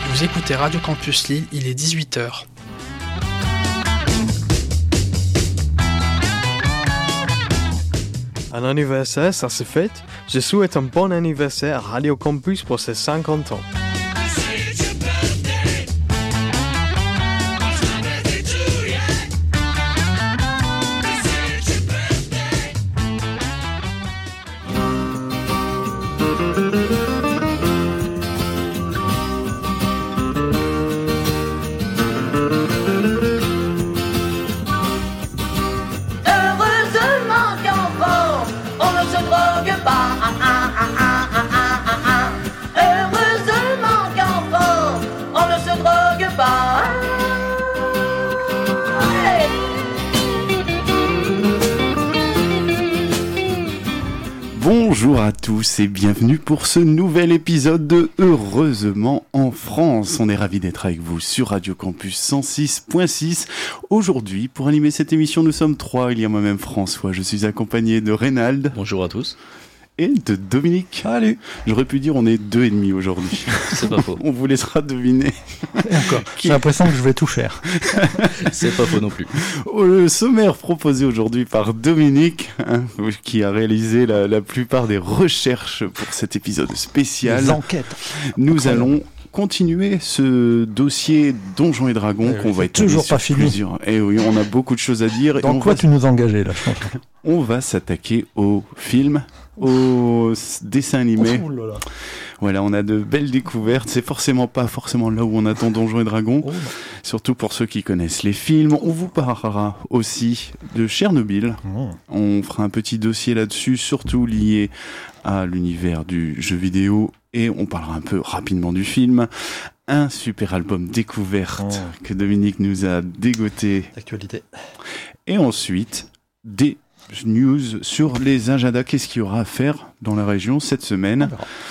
Vous écoutez Radio Campus Lille, il est 18h. Un anniversaire, ça se fête. Je souhaite un bon anniversaire à Radio Campus pour ses 50 ans. Bonjour à tous et bienvenue pour ce nouvel épisode de Heureusement en France. On est ravis d'être avec vous sur Radio Campus 106.6. Aujourd'hui, pour animer cette émission, nous sommes trois. Il y a moi-même François, je suis accompagné de Reynald. Bonjour à tous. Et de Dominique. Salut. J'aurais pu dire on est 2,5 aujourd'hui. C'est pas faux. On vous laissera deviner. Et encore, j'ai l'impression que je vais tout faire. C'est pas faux non plus. Le sommaire proposé aujourd'hui par Dominique, qui a réalisé la plupart des recherches pour cet épisode spécial. Les enquêtes. Nous allons continuer ce dossier Donjons et Dragons qu'on va étaler toujours sur pas fini. plusieurs. Et oui, on a beaucoup de choses à dire. Dans quoi tu nous as engagés là, je pense. On va s'attaquer aux films, aux dessins animés. Oh là là. Voilà, on a de belles découvertes. C'est pas forcément là où on attend Donjons et Dragons. Oh, Surtout pour ceux qui connaissent les films. On vous parlera aussi de Tchernobyl. On fera un petit dossier là-dessus, surtout lié à l'univers du jeu vidéo. Et on parlera un peu rapidement du film. Un super album découverte que Dominique nous a dégoté. D'actualité. Et ensuite, des news sur les agendas. Qu'est-ce qu'il y aura à faire dans la région cette semaine ?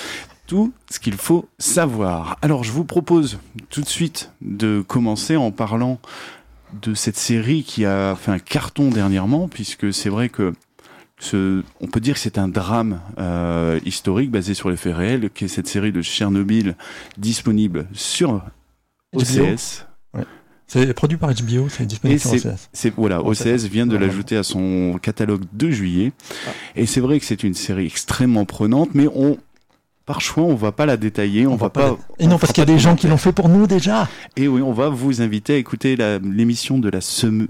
Tout ce qu'il faut savoir. Alors, je vous propose tout de suite de commencer en parlant de cette série qui a fait un carton dernièrement, puisque c'est vrai que on peut dire que c'est un drame historique basé sur les faits réels, qui est cette série de Tchernobyl disponible sur OCS. Ouais. C'est produit par HBO, c'est disponible sur OCS. OCS vient de l'ajouter à son catalogue de juillet. Et c'est vrai que c'est une série extrêmement prenante, mais par choix, on va pas la détailler. On va pas. Et non, parce qu'il y a des gens qui l'ont fait pour nous déjà. Et oui, on va vous inviter à écouter l'émission de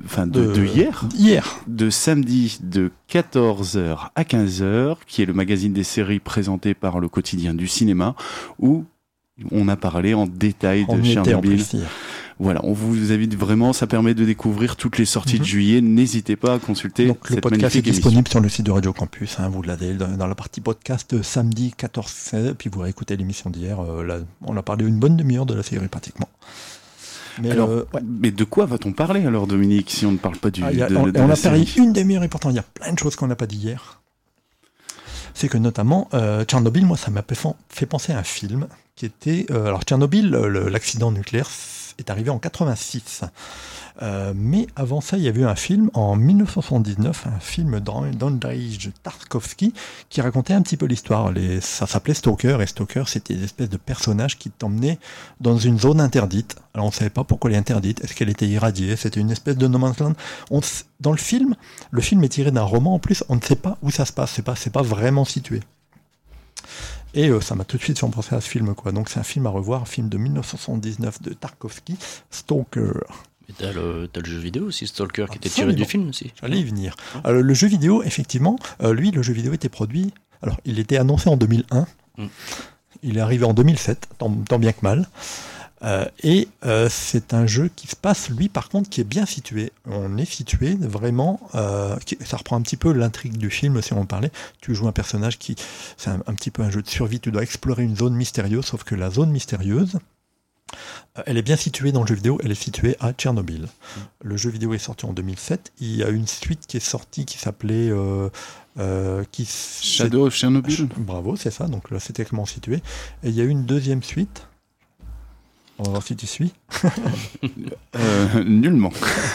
hier, de samedi de 14h à 15h, qui est le magazine des séries présenté par le quotidien du cinéma, où on a parlé en détail de Tchernobyl. Voilà, on vous invite vraiment, ça permet de découvrir toutes les sorties de juillet. N'hésitez pas à consulter donc, cette magnifique émission. Le podcast est disponible sur le site de Radio Campus, vous l'avez dans la partie podcast samedi 14-16, puis vous réécoutez l'émission d'hier. Là, on a parlé une bonne demi-heure de la série pratiquement. Mais, mais de quoi va-t-on parler alors, Dominique, si on ne parle pas de on a parlé une demi-heure et pourtant il y a plein de choses qu'on n'a pas dit hier. C'est que notamment, Tchernobyl, moi ça m'a fait penser à un film qui était... alors Tchernobyl, l'accident nucléaire est arrivé en 86. Mais avant ça, il y avait eu un film en 1979, un film d'Andrzej Tarkovsky qui racontait un petit peu l'histoire. Ça s'appelait Stalker, et Stalker, c'était des espèces de personnages qui t'emmenaient dans une zone interdite. Alors on ne savait pas pourquoi elle est interdite, est-ce qu'elle était irradiée, c'était une espèce de no man's land. Dans le film est tiré d'un roman en plus, on ne sait pas où ça se passe, c'est pas vraiment situé. Et ça m'a tout de suite fait penser à ce film, quoi. Donc c'est un film à revoir, un film de 1979 de Tarkovsky, Stalker. Et t'as le jeu vidéo aussi, Stalker, qui était tiré du film aussi. J'allais y venir. Alors, le jeu vidéo, effectivement, le jeu vidéo était produit... Alors, il était annoncé en 2001. Il est arrivé en 2007, tant bien que mal. C'est un jeu qui se passe, lui, par contre, qui est bien situé. On est situé vraiment... ça reprend un petit peu l'intrigue du film, si on en parlait. Tu joues un personnage qui... C'est un petit peu un jeu de survie. Tu dois explorer une zone mystérieuse, sauf que la zone mystérieuse... elle est bien située dans le jeu vidéo, elle est située à Tchernobyl. Le jeu vidéo est sorti en 2007, il y a une suite qui est sortie qui s'appelait... Shadow of Chernobyl. Bravo, c'est ça, donc là c'était comment situé. Et il y a eu une deuxième suite. On va voir si tu suis. Nullement.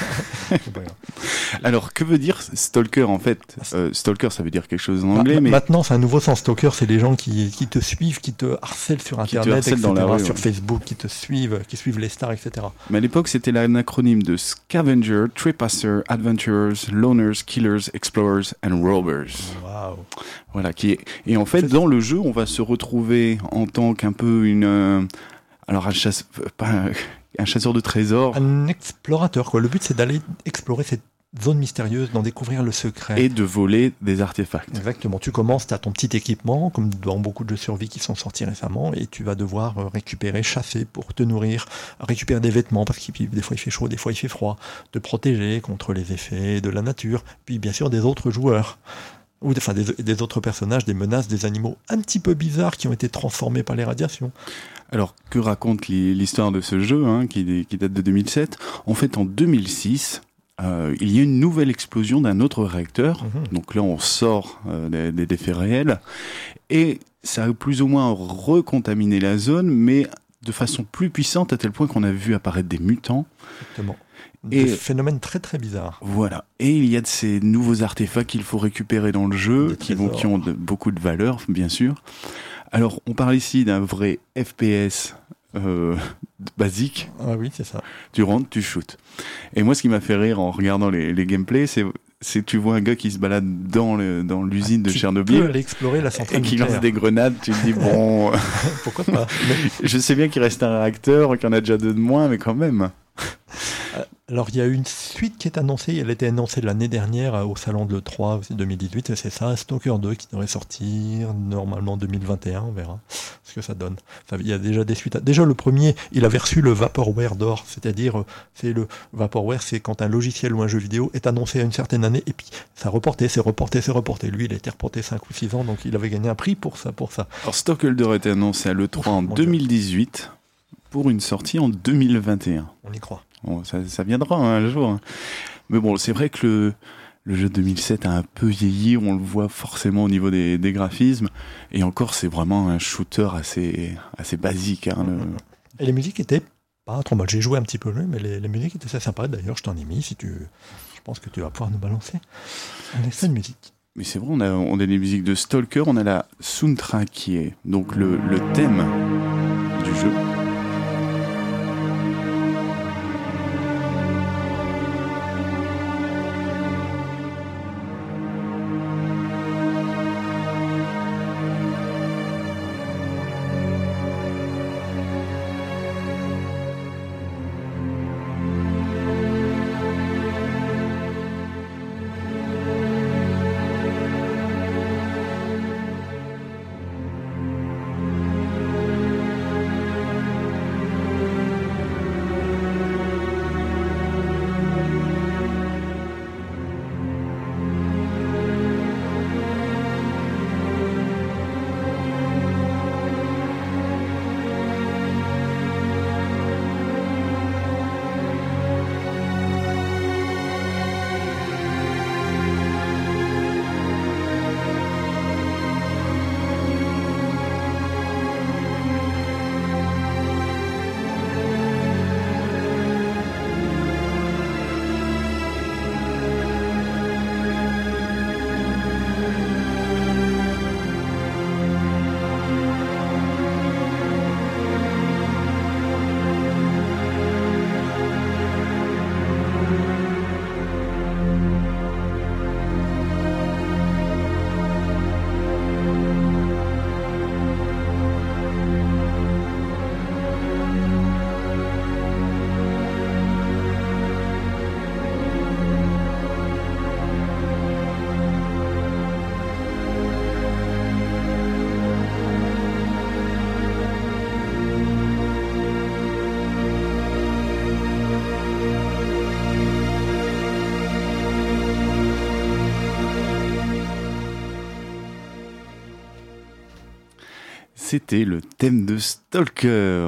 Alors, que veut dire stalker en fait Stalker, ça veut dire quelque chose en anglais, mais maintenant, c'est un nouveau sens. Stalker, c'est les gens qui te suivent, qui te harcèlent sur Internet, harcèlent etc., dans la rue, sur ouais. Facebook, qui te suivent, qui suivent les stars, etc. Mais à l'époque, c'était l'acronyme de Scavenger, Trespasser, Adventurers, Loners, Killers, Explorers and Robbers. Waouh. Voilà, et en fait, dans le jeu, on va se retrouver en tant qu'un peu alors un chasseur de trésors. Un explorateur, quoi. Le but, c'est d'aller explorer cette zone mystérieuse, d'en découvrir le secret. Et de voler des artefacts. Exactement. Tu commences, tu as ton petit équipement, comme dans beaucoup de jeux survie qui sont sortis récemment, et tu vas devoir récupérer, chasser pour te nourrir, récupérer des vêtements, parce que des fois il fait chaud, des fois il fait froid, te protéger contre les effets de la nature, puis bien sûr des autres joueurs. Ou des autres personnages, des menaces, des animaux un petit peu bizarres qui ont été transformés par les radiations. Alors, que raconte l'histoire de ce jeu, qui date de 2007 ? En fait, en 2006, il y a une nouvelle explosion d'un autre réacteur. Donc là, on sort des faits réels. Et ça a plus ou moins recontaminé la zone, mais de façon plus puissante, à tel point qu'on a vu apparaître des mutants. Exactement. Des phénomènes très très bizarres. Voilà. Et il y a de ces nouveaux artefacts qu'il faut récupérer dans le jeu, qui ont beaucoup de valeur, bien sûr. Alors, on parle ici d'un vrai FPS basique. Ah oui, c'est ça. Tu rentres, tu shootes. Et moi, ce qui m'a fait rire en regardant les gameplays, c'est que tu vois un gars qui se balade dans l'usine de Tchernobyl. Tu peux aller explorer la centrale nucléaire. Et qui lance des grenades, tu te dis, bon... Pourquoi pas ? Je sais bien qu'il reste un réacteur, qu'il y en a déjà 2 de moins, mais quand même... Alors, il y a une suite qui est annoncée. Elle a été annoncée l'année dernière au salon de l'E3 2018. Et c'est ça, Stalker 2, qui devrait sortir normalement en 2021. On verra ce que ça donne. Il y a déjà des suites. Déjà, le premier, il avait reçu le Vaporware d'or. C'est-à-dire, le Vaporware, c'est quand un logiciel ou un jeu vidéo est annoncé à une certaine année. Et puis, ça c'est reporté. Lui, il a été reporté 5 ou 6 ans. Donc, il avait gagné un prix pour ça. Alors, Stalker 2 a été annoncé à l'E3 en 2018 pour une sortie en 2021. On y croit. Bon, ça viendra un jour. Mais bon, c'est vrai que le jeu 2007 a un peu vieilli, on le voit forcément au niveau des graphismes. Et encore, c'est vraiment un shooter assez basique. Et les musiques étaient pas trop mal. J'ai joué un petit peu, mais les musiques étaient assez sympas. D'ailleurs, je t'en ai mis. Je pense que tu vas pouvoir nous balancer un extrait de musique. Mais c'est vrai, on a des musiques de Stalker, on a la soundtrack qui est donc le thème du jeu. C'était le thème de Stalker.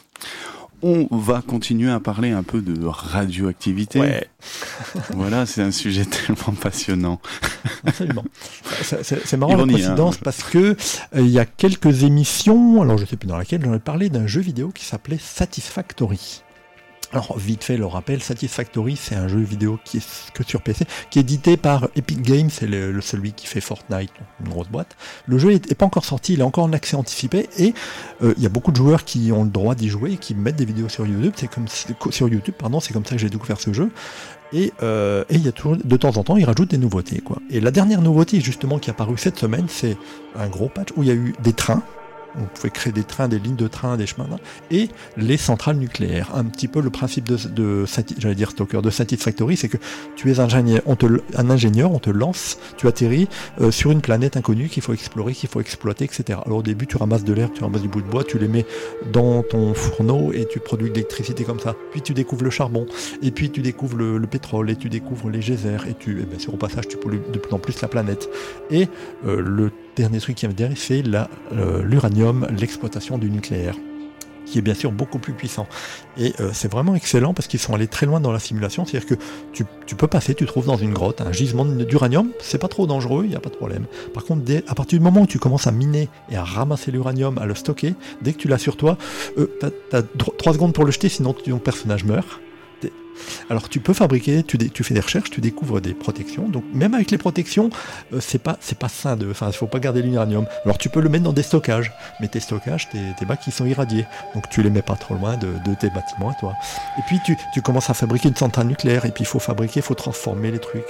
On va continuer à parler un peu de radioactivité. Ouais. Voilà, c'est un sujet tellement passionnant. Absolument. C'est marrant Ironie, la coïncidence parce que il y a quelques émissions, alors je sais plus dans laquelle j'en ai parlé d'un jeu vidéo qui s'appelait Satisfactory. Alors, vite fait, le rappel, Satisfactory, c'est un jeu vidéo qui est que sur PC, qui est édité par Epic Games, c'est celui qui fait Fortnite, une grosse boîte. Le jeu est pas encore sorti, il est encore en accès anticipé, et il y a beaucoup de joueurs qui ont le droit d'y jouer et qui mettent des vidéos sur YouTube. C'est comme c'est comme ça que j'ai découvert ce jeu. Et il y a toujours, de temps en temps, ils rajoutent des nouveautés, quoi. Et la dernière nouveauté, justement, qui est apparue cette semaine, c'est un gros patch où il y a eu des trains. On pouvait créer des trains, des lignes de train, des chemins, et les centrales nucléaires. Un petit peu le principe de Satisfactory, c'est que tu es un ingénieur, on te lance, tu atterris sur une planète inconnue qu'il faut explorer, qu'il faut exploiter, etc. Alors au début, tu ramasses de l'herbe, tu ramasses du bout de bois, tu les mets dans ton fourneau et tu produis de l'électricité comme ça. Puis tu découvres le charbon, et puis tu découvres le pétrole, et tu découvres les geysers, et bien sûr au passage, tu pollues de plus en plus la planète. Et le dernier truc qui vient derrière, c'est l'uranium, l'exploitation du nucléaire, qui est bien sûr beaucoup plus puissant. Et c'est vraiment excellent parce qu'ils sont allés très loin dans la simulation, c'est-à-dire que tu peux passer, tu trouves dans une grotte un gisement d'uranium, c'est pas trop dangereux, il n'y a pas de problème. Par contre, à partir du moment où tu commences à miner et à ramasser l'uranium, à le stocker, dès que tu l'as sur toi, t'as 3 secondes pour le jeter, sinon ton personnage meurt. Alors tu peux fabriquer, tu fais des recherches, tu découvres des protections. Donc même avec les protections, c'est pas sain il faut pas garder l'uranium. Alors tu peux le mettre dans des stockages, mais tes stockages, tes bacs ils sont irradiés, donc tu les mets pas trop loin de tes bâtiments à toi. Et puis tu commences à fabriquer une centrale nucléaire, et puis il faut transformer les trucs,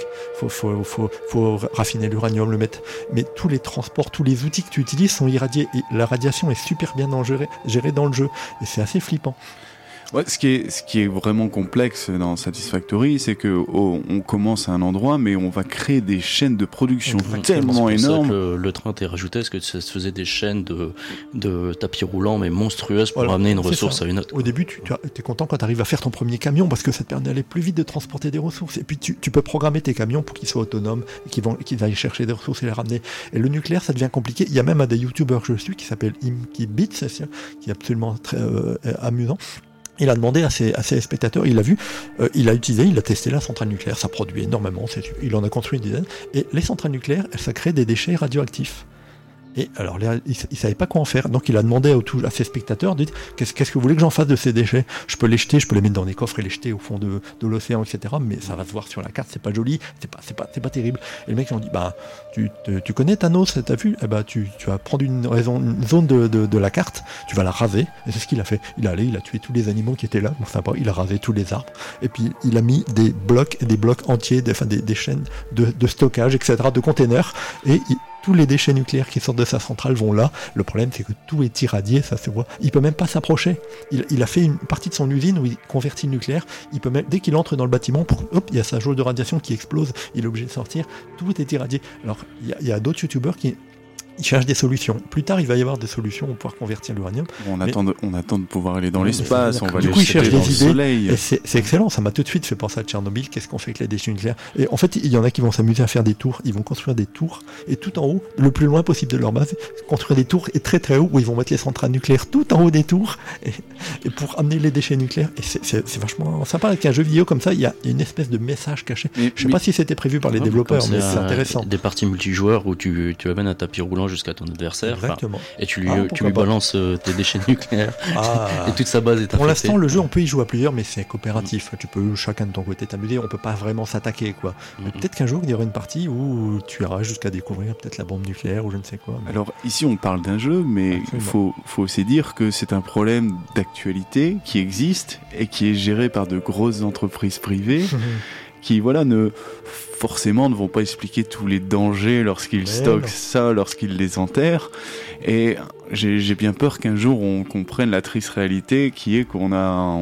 faut raffiner l'uranium, le mettre. Mais tous les transports, tous les outils que tu utilises sont irradiés, et la radiation est super bien gérée dans le jeu, et c'est assez flippant. Ouais, ce qui est vraiment complexe dans Satisfactory, c'est que on commence à un endroit, mais on va créer des chaînes de production tellement énormes. C'est pour ça que le train était rajouté, parce que ça se faisait des chaînes de tapis roulants, mais monstrueuses, pour amener une ressource à une autre. Au début, tu es content quand tu arrives à faire ton premier camion, parce que ça te permet d'aller plus vite, de transporter des ressources. Et puis tu peux programmer tes camions pour qu'ils soient autonomes, et qu'ils aillent chercher des ressources et les ramener. Et le nucléaire, ça devient compliqué. Il y a même un des youtubeurs que je suis qui s'appelle ImkiBits, qui est absolument très amusant. Il a demandé à ses spectateurs, il a vu, il a testé la centrale nucléaire, ça produit énormément, il en a construit une dizaine, et les centrales nucléaires, ça crée des déchets radioactifs. Et alors, il savait pas quoi en faire, donc il a demandé à ses spectateurs, qu'est-ce que vous voulez que j'en fasse de ces déchets ? Je peux les jeter, je peux les mettre dans des coffres et les jeter au fond de l'océan, etc. Mais ça va se voir sur la carte, c'est pas joli, c'est pas terrible. Et les mecs ont dit, tu connais Thanos, t'as vu ? Tu vas prendre une zone de la carte, tu vas la raser, et c'est ce qu'il a fait. Il a tué tous les animaux qui étaient là, bon, sympa, il a rasé tous les arbres, et puis il a mis des blocs entiers, des chaînes de stockage, etc., de containers, et tous les déchets nucléaires qui sortent de sa centrale vont là. Le problème, c'est que tout est irradié, ça se voit. Il peut même pas s'approcher. Il a fait une partie de son usine où il convertit le nucléaire. Il peut même, dès qu'il entre dans le bâtiment, il y a sa jauge de radiation qui explose. Il est obligé de sortir. Tout est irradié. Alors, il y a d'autres youtubeurs qui cherchent des solutions. Plus tard, il va y avoir des solutions pour pouvoir convertir l'uranium. On attend de pouvoir aller dans l'espace, on va aller chercher dans le idées, soleil. Et c'est excellent, ça m'a tout de suite fait penser à Tchernobyl. Qu'est-ce qu'on fait avec les déchets nucléaires ? Et en fait, il y en a qui vont s'amuser à faire des tours. Ils vont construire des tours, et tout en haut, le plus loin possible de leur base, construire des tours, et très très haut, où ils vont mettre les centrales nucléaires tout en haut des tours, et pour amener les déchets nucléaires. Et c'est vachement sympa, avec un jeu vidéo comme ça, il y a une espèce de message caché. Je sais pas si c'était prévu par les développeurs, mais c'est intéressant. Des parties multijoueurs où tu amènes un tapis roulant jusqu'à ton adversaire. Exactement. Et tu lui balances tes déchets nucléaires. Et toute sa base est affectée. Pour l'instant, le jeu, on peut y jouer à plusieurs, mais c'est coopératif. Tu peux chacun de ton côté t'amuser. On peut pas vraiment s'attaquer, quoi. Mais peut-être qu'un jour, il y aura une partie où tu iras jusqu'à découvrir peut-être la bombe nucléaire ou je ne sais quoi. Mais... Alors ici, on parle d'un jeu, mais il faut aussi dire que c'est un problème d'actualité qui existe et qui est géré par de grosses entreprises privées qui, forcément ne vont pas expliquer tous les dangers lorsqu'ils stockent ça, lorsqu'ils les enterrent. Et j'ai bien peur qu'un jour on comprenne la triste réalité qui est qu'on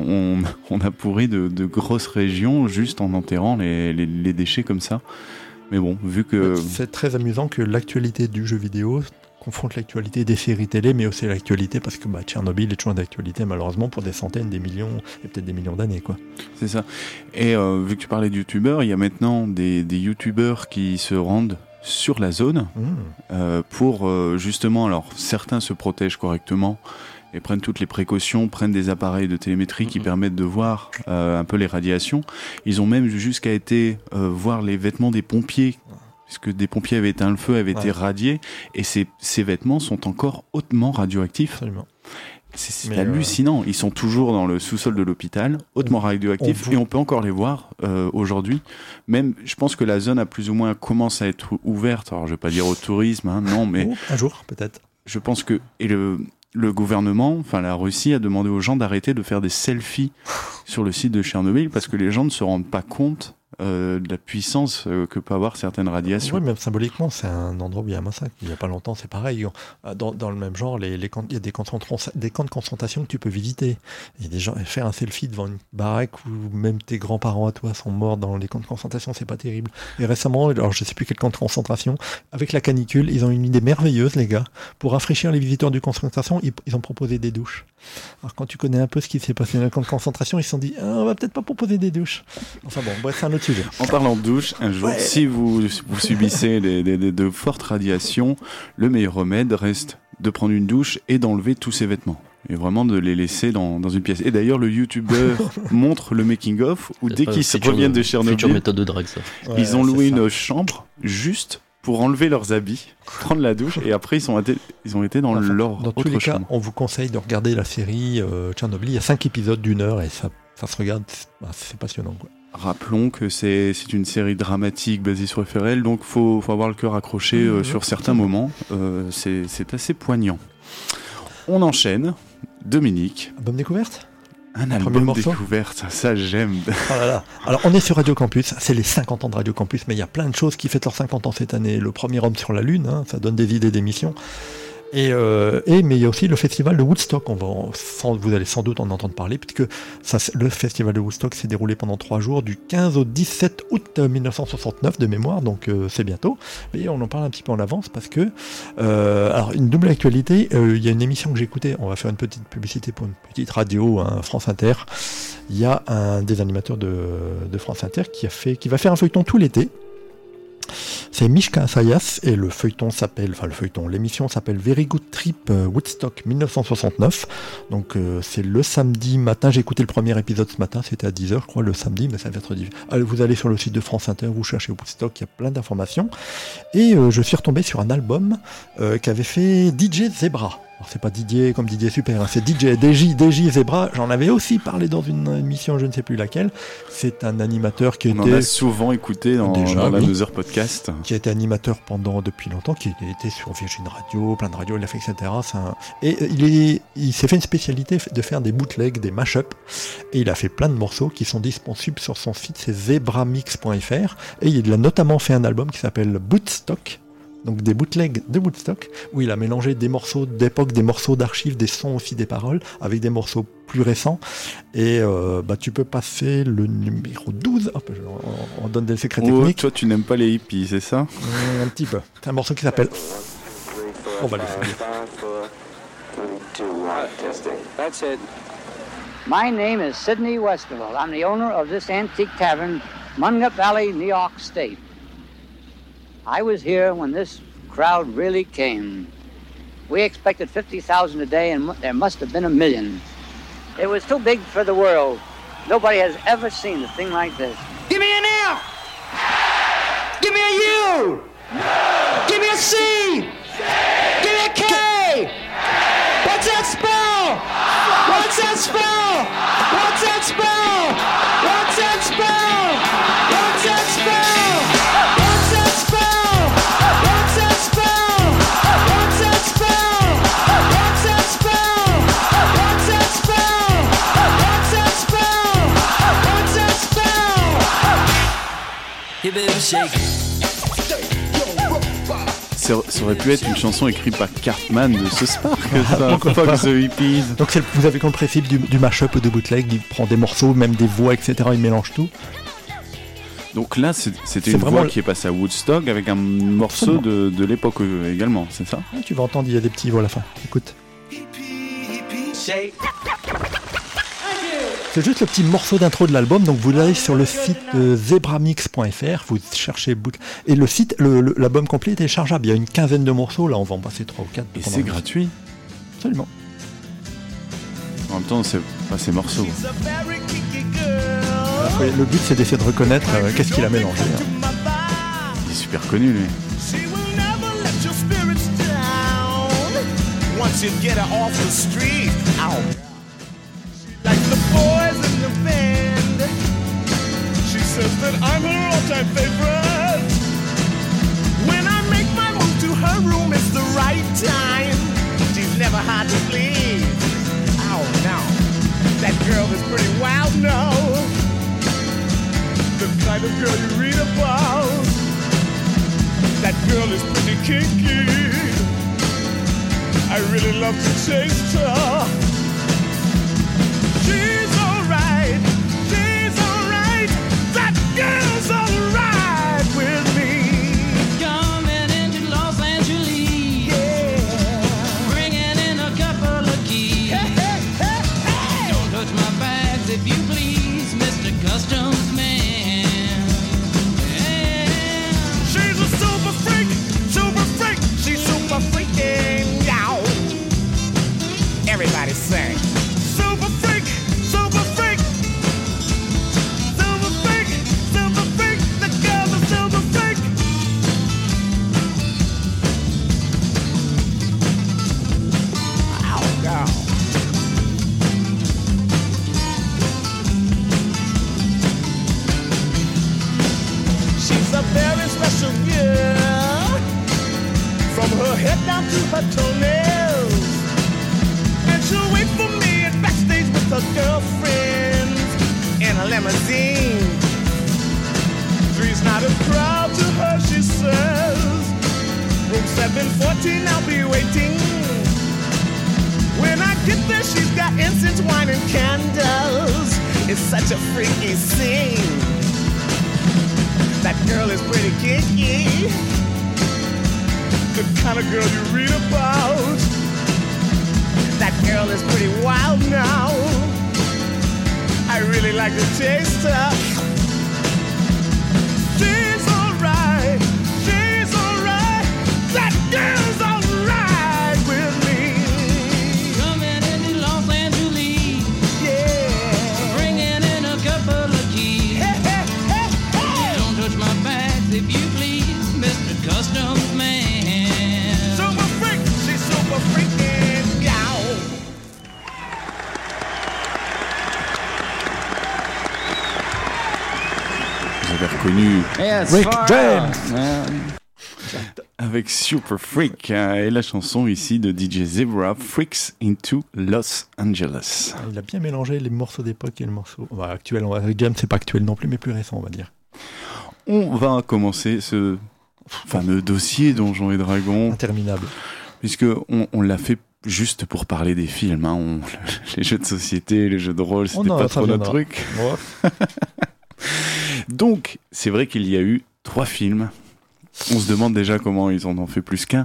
a pourri de grosses régions juste en enterrant les déchets comme ça. Mais bon, vu que... C'est très amusant que l'actualité du jeu vidéo confronte l'actualité des séries télé, mais aussi l'actualité, parce que Tchernobyl est toujours d'actualité, malheureusement, pour des centaines, des millions, et peut-être des millions d'années, quoi. C'est ça. Et vu que tu parlais de youtubeurs, il y a maintenant des youtubeurs qui se rendent sur la zone pour justement, alors certains se protègent correctement et prennent toutes les précautions, prennent des appareils de télémétrie qui permettent de voir un peu les radiations. Ils ont même jusqu'à été voir les vêtements des pompiers. puisque des pompiers avaient éteint le feu, avaient été radiés, et ces vêtements sont encore hautement radioactifs. Absolument. C'est hallucinant. Ils sont toujours dans le sous-sol de l'hôpital, hautement radioactifs, et on peut encore les voir aujourd'hui. Même, je pense que la zone a plus ou moins commencé à être ouverte. Alors, je vais pas dire au tourisme, hein, non, mais un jour peut-être. Je pense que le gouvernement, enfin la Russie, a demandé aux gens d'arrêter de faire des selfies sur le site de Tchernobyl parce que les gens ne se rendent pas compte de la puissance que peut avoir certaines radiations. Oui, même symboliquement, c'est un endroit où il y a un massacre. Il n'y a pas longtemps, c'est pareil. Dans le même genre, il y a des camps de concentration que tu peux visiter. Il y a des gens, faire un selfie devant une baraque où même tes grands-parents à toi sont morts dans les camps de concentration, c'est pas terrible. Et récemment, alors je sais plus quel camp de concentration, avec la canicule, ils ont une idée merveilleuse, les gars. Pour rafraîchir les visiteurs de concentration, ils ont proposé des douches. Alors quand tu connais un peu ce qui s'est passé dans le camp de concentration, ils se sont dit on va peut-être pas proposer des douches. Enfin bon, bref, c'est un autre sujet. En parlant de douche, un jour, si vous subissez de fortes radiations, le meilleur remède reste de prendre une douche et d'enlever tous ses vêtements. Et vraiment de les laisser dans une pièce. Et d'ailleurs, le youtubeur montre le making-of où dès qu'ils reviennent de Tchernobyl, future méthode de drague, ça. Ils ont loué une chambre juste pour enlever leurs habits, prendre la douche, et après ils ont été dans leur autre chambre. Dans tous les cas, on vous conseille de regarder la série Tchernobyl. Il y a 5 épisodes d'1 heure et ça se regarde, c'est passionnant, quoi. Rappelons que c'est une série dramatique basée sur FRL, donc faut avoir le cœur accroché sur certains moments. C'est assez poignant. On enchaîne. Dominique. Album découverte ? Un album découverte, ça j'aime. Oh là là. Alors on est sur Radio Campus, c'est les 50 ans de Radio Campus, mais il y a plein de choses qui fêtent leurs 50 ans cette année. Le premier homme sur la Lune, hein, ça donne des idées d'émissions. Mais il y a aussi le festival de Woodstock, vous allez sans doute en entendre parler, puisque le festival de Woodstock s'est déroulé pendant 3 jours, du 15 au 17 août 1969 de mémoire, donc c'est bientôt. Mais on en parle un petit peu en avance parce que, alors une double actualité, il y a une émission que j'ai écoutée, on va faire une petite publicité pour une petite radio, hein, France Inter. Il y a un des animateurs de France Inter qui va faire un feuilleton tout l'été. C'est Mishka Asayas et l'émission s'appelle Very Good Trip Woodstock 1969. Donc c'est le samedi matin, j'ai écouté le premier épisode ce matin, c'était à 10h je crois le samedi, mais ça va être difficile. Vous allez sur le site de France Inter, vous cherchez Woodstock, il y a plein d'informations. Et je suis retombé sur un album qu'avait fait DJ Zebra. Alors c'est pas Didier comme Didier Super, hein, c'est DJ Zebra. J'en avais aussi parlé dans une émission, je ne sais plus laquelle. C'est un animateur qui on a souvent écouté dans la 2 heures podcast. Qui a été animateur depuis longtemps, qui était sur Virgin Radio, plein de radios, il a fait etc. Et il s'est fait une spécialité de faire des bootlegs, des mashups. Et il a fait plein de morceaux qui sont disponibles sur son site, c'est zebramix.fr. Et il a notamment fait un album qui s'appelle Bootstock. Donc des bootlegs de Woodstock, où il a mélangé des morceaux d'époque, des morceaux d'archives, des sons aussi, des paroles, avec des morceaux plus récents. Et tu peux passer le numéro 12. Hop, on donne des secrets techniques. Toi, tu n'aimes pas les hippies, c'est ça ? Un petit peu. C'est un morceau qui s'appelle... On va l'essayer. That's it. My name is Sidney Westerville. I'm the owner of this antique tavern, Munga Valley, New York State. I was here when this crowd really came. We expected 50,000 a day, and there must have been 1 million. It was too big for the world. Nobody has ever seen a thing like this. Give me an F! Give me a U! No! Give me a C! Give me a K! What's that spell? What's that spell? What's that spell? What's that spell? What's that spell? Ça aurait pu être une chanson écrite par Cartman de ce Spark, Fox the Hippies. Donc vous avez comme principe du mashup ou de bootleg, il prend des morceaux, même des voix, etc., il mélange tout. Donc là, c'était une voix qui est passée à Woodstock avec un morceau de l'époque également, c'est ça ? Tu vas entendre, il y a des petits voix à la fin. Écoute. C'est juste le petit morceau d'intro de l'album, donc vous allez sur le site zebramix.fr, vous cherchez et le site, l'album complet est téléchargeable, il y a une 15aine de morceaux, là on va en passer 3 ou 4. Et c'est gratuit ? Absolument. En même temps, c'est pas ces morceaux. Le but c'est d'essayer de reconnaître qu'est-ce qu'il a mélangé. Ils super connu, lui. She will never let your spirits down once you get her off the street. Ow. She likes the boys in the band. She says that I'm her all-time favorite. When I make my move to her room, it's the right time. She's never hard to please. Ow, now. That girl is pretty wild now. The kind of girl you read about. That girl is pretty kinky. I really love to taste her. She's alright. She's alright. That girl's alright with me. Coming into Los Angeles. Yeah. Bringing in a couple of keys. Hey, hey, hey, hey. Don't touch my bags if you please, Mr. Customs Man. She's a super freak, she's super freaking yow. Everybody sing. Super freak, super freak. Super freak, super freak. The girl's a super freak. Ow, girl. She's a very special girl, from her head down to her toenails. And she'll wait for me at backstage with her girlfriends in a limousine. Three's not a crowd to her, she says. Room 714, I'll be waiting. When I get there, she's got incense, wine, and candles. It's such a freaky scene. That girl is pretty kinky. The kind of girl you read about. That girl is pretty wild now. I really like to taste her. She's alright. She's alright. That girl's alright with me. Coming into Los Angeles. Yeah. Bringing in a couple of keys. Hey, hey, hey, hey. Don't touch my bags if you please, Mr. Customs Man. Super freak. She's super freaking yow. Vous avez reconnu Rick James. avec Super Freak et la chanson ici de DJ Zebra, Freaks into Los Angeles. Il a bien mélangé les morceaux d'époque et le morceau actuel. Avec James, c'est pas actuel non plus, mais plus récent, on va dire. On va commencer ce fameux dossier Donjons et Dragons, Interminable. puisque on l'a fait juste pour parler des films. Hein. Les jeux de société, les jeux de rôle, c'était non, pas ça trop notre viendra. truc. Ouais. Donc, c'est vrai qu'il y a eu 3 films. On se demande déjà comment ils en ont fait plus qu'un.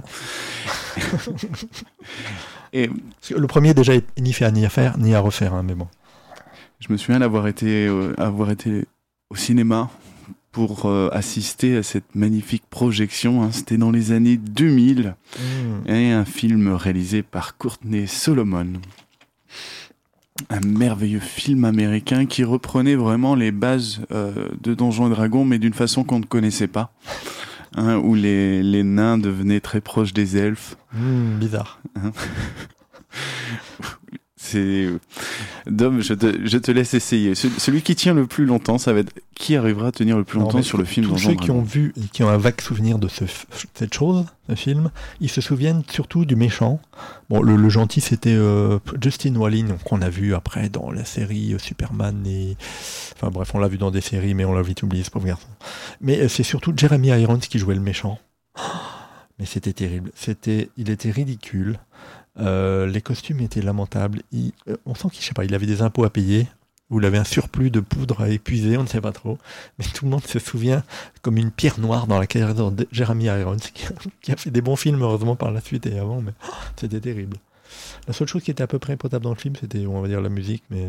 Et Parce que le premier, déjà, est ni fait ni à faire, ni à refaire, hein, mais bon. je me souviens d'avoir été au cinéma pour assister à cette magnifique projection. Hein. C'était dans les années 2000. Et un film réalisé par Courtney Solomon. Un merveilleux film américain qui reprenait vraiment les bases de Donjons et Dragons, mais d'une façon qu'on ne connaissait pas. Hein, où les nains devenaient très proches des elfes. Bizarre. Hein. C'est... Dom, je te laisse essayer. Celui qui tient le plus longtemps, ça va être qui arrivera à tenir le plus longtemps sur le film Tous Donjons ceux et qui ont Dragons. vu et qui ont un vague souvenir de cette chose, ce film, ils se souviennent surtout du méchant. Bon, le gentil, c'était Justin Whalin, qu'on a vu après dans la série Superman et... Enfin bref, on l'a vu dans des séries, mais on l'a vite oublié, ce pauvre garçon. Mais c'est surtout Jeremy Irons qui jouait le méchant. Mais c'était terrible. Il était ridicule. Les costumes étaient lamentables. On sent qu'il avait des impôts à payer, ou il avait un surplus de poudre à épuiser, on ne sait pas trop. Mais tout le monde se souvient comme une pierre noire dans la carrière de Jeremy Irons, qui a fait des bons films, heureusement, par la suite et avant, mais c'était terrible. La seule chose qui était à peu près potable dans le film, c'était, on va dire, la musique, mais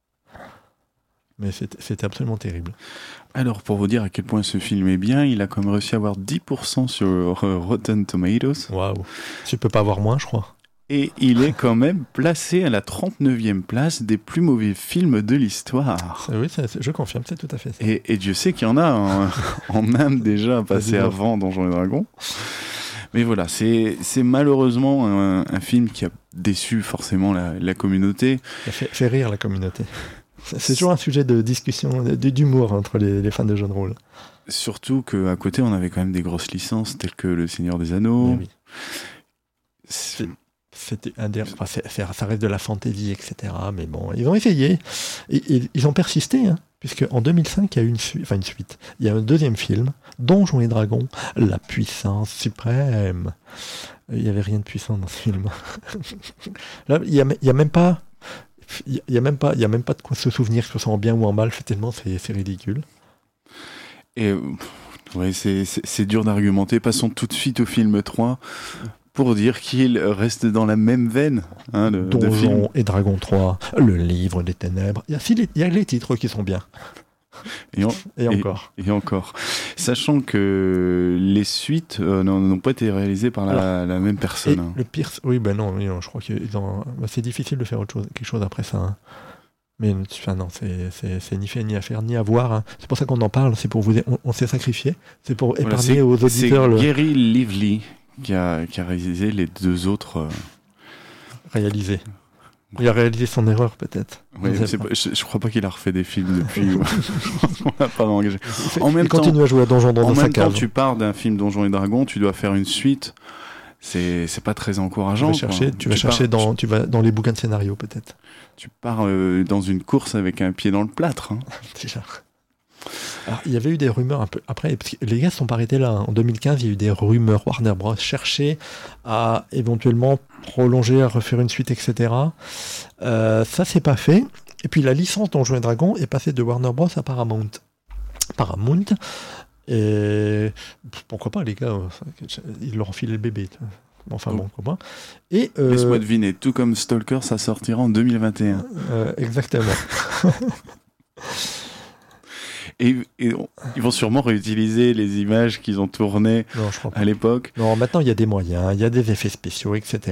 c'était absolument terrible. Alors, pour vous dire à quel point ce film est bien, il a quand même réussi à avoir 10% sur Rotten Tomatoes. Waouh. Tu peux pas avoir moins, je crois. Et il est quand même placé à la 39e place des plus mauvais films de l'histoire. Oui, je confirme, c'est tout à fait ça. Et Dieu sait qu'il y en a en Inde déjà passé avant Donjons et Dragons. Mais voilà, c'est malheureusement un film qui a déçu forcément la communauté. Il a fait rire la communauté. C'est toujours un sujet de discussion, d'humour entre les fans de jeux de rôle. Surtout qu'à côté, on avait quand même des grosses licences telles que Le Seigneur des Anneaux. Oui. C'était ça reste de la fantasy, etc. Mais bon, ils ont essayé. Et ils ont persisté, hein, puisque en 2005, il y a eu une suite. Il y a un deuxième film, Donjons et Dragons, la puissance suprême. Il n'y avait rien de puissant dans ce film. Là, il y a même pas de quoi se souvenir, que ce soit en bien ou en mal. Tellement c'est ridicule. Et ouais, c'est dur d'argumenter. Passons tout de suite au film 3 pour dire qu'il reste dans la même veine de film. Donjons et Dragons 3, le livre des ténèbres. Il y a les titres qui sont bien. Et encore. Sachant que les suites n'ont pas été réalisées par la même personne. Le pire, non, je crois que c'est difficile de faire quelque chose après ça. Hein. Mais non, c'est ni fait ni à faire ni à voir. Hein. C'est pour ça qu'on en parle. C'est pour on s'est sacrifié. C'est pour épargner aux auditeurs. C'est Gary Lively qui a réalisé les deux autres. Réalisé. Il a réalisé son erreur, peut-être. Oui, je crois pas qu'il a refait des films depuis. On l'a pas engagé. Il continue à jouer à Donjons dans sa cave. Quand tu pars d'un film Donjons et Dragons, tu dois faire une suite. C'est pas très encourageant. Tu vas dans les bouquins de scénario, peut-être. Tu pars dans une course avec un pied dans le plâtre. Hein. Déjà. Alors, il y avait eu des rumeurs un peu après, parce que les gars ne sont pas arrêtés là. En 2015, il y a eu des rumeurs. Warner Bros. Cherchait à éventuellement prolonger, à refaire une suite, etc. Ça, c'est pas fait. Et puis la licence Donjons et Dragons est passée de Warner Bros. À Paramount. Et pourquoi pas, les gars, ils leur ont filé le bébé. Enfin bon, pourquoi pas. Et laisse-moi deviner, tout comme Stalker, ça sortira en 2021. Exactement. Et ils vont sûrement réutiliser les images qu'ils ont tournées à l'époque. Non, maintenant il y a des moyens, il y a des effets spéciaux, etc.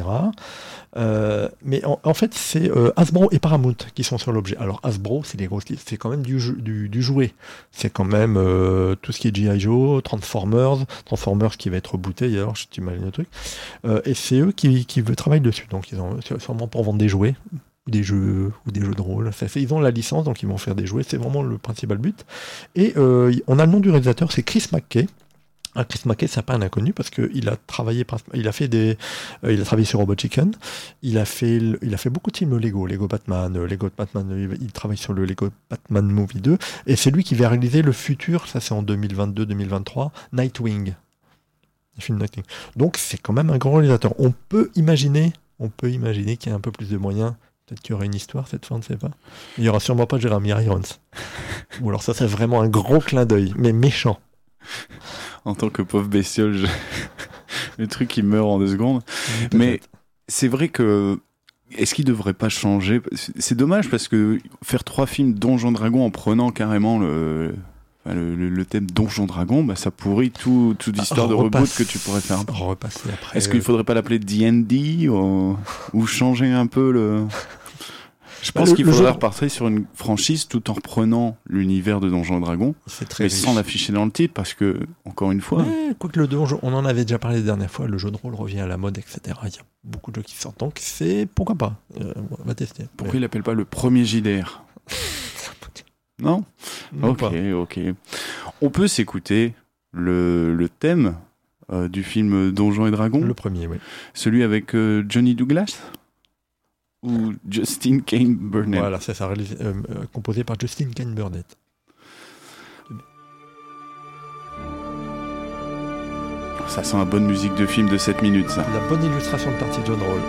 Mais en fait, c'est Hasbro et Paramount qui sont sur l'objet. Alors Hasbro, c'est quand même du jouet. C'est quand même tout ce qui est G.I. Joe, Transformers qui va être rebooté d'ailleurs, je t'imagine le truc. Et c'est eux qui travaillent dessus. Donc ils ont sûrement pour vendre des jouets. Des jeux de rôle. Ils ont la licence, donc ils vont faire des jouets. C'est vraiment le principal but. Et on a le nom du réalisateur, c'est Chris McKay. Chris McKay, c'est pas un inconnu parce qu'il a travaillé, il a travaillé sur Robot Chicken. Il a fait beaucoup de films Lego Batman. Il travaille sur le Lego Batman Movie 2. Et c'est lui qui va réaliser le futur. Ça, c'est en 2022-2023. Nightwing. Le film Nightwing. Donc, c'est quand même un grand réalisateur. On peut imaginer qu'il y a un peu plus de moyens. Peut-être qu'il y aura une histoire cette fois, on ne sait pas. Il n'y aura sûrement pas Jeremy Irons. Ou alors ça, c'est vraiment un gros clin d'œil, mais méchant. En tant que pauvre bestiole, le truc, il meurt en 2 secondes. Mais c'est vrai que... Est-ce qu'il ne devrait pas changer ? C'est dommage parce que faire 3 films Donjons Dragons en prenant carrément le thème Donjons Dragons, ça pourrit toute l'histoire de reboot que tu pourrais faire. Repasser après. Est-ce qu'il ne faudrait pas l'appeler D&D ou changer un peu le... Je pense qu'il faudrait repartir sur une franchise tout en reprenant l'univers de Donjons Dragons, mais sans l'afficher dans le titre, parce que, encore une fois... Quoique le donjon, on en avait déjà parlé la dernière fois, le jeu de rôle revient à la mode, etc. Il y a beaucoup de jeux qui sortent, donc pourquoi pas, on va tester. Pourquoi il l'appelle pas le premier JDR ? Non ? Ok. On peut s'écouter le thème du film Donjons et Dragons. Le premier, oui. Celui avec Johnny Douglas ou Justin Kane Burnett. Voilà, c'est ça, composé par Justin Kane Burnett. Ça sent la bonne musique de film de 7 minutes, ça. La bonne illustration de partie de John Roll.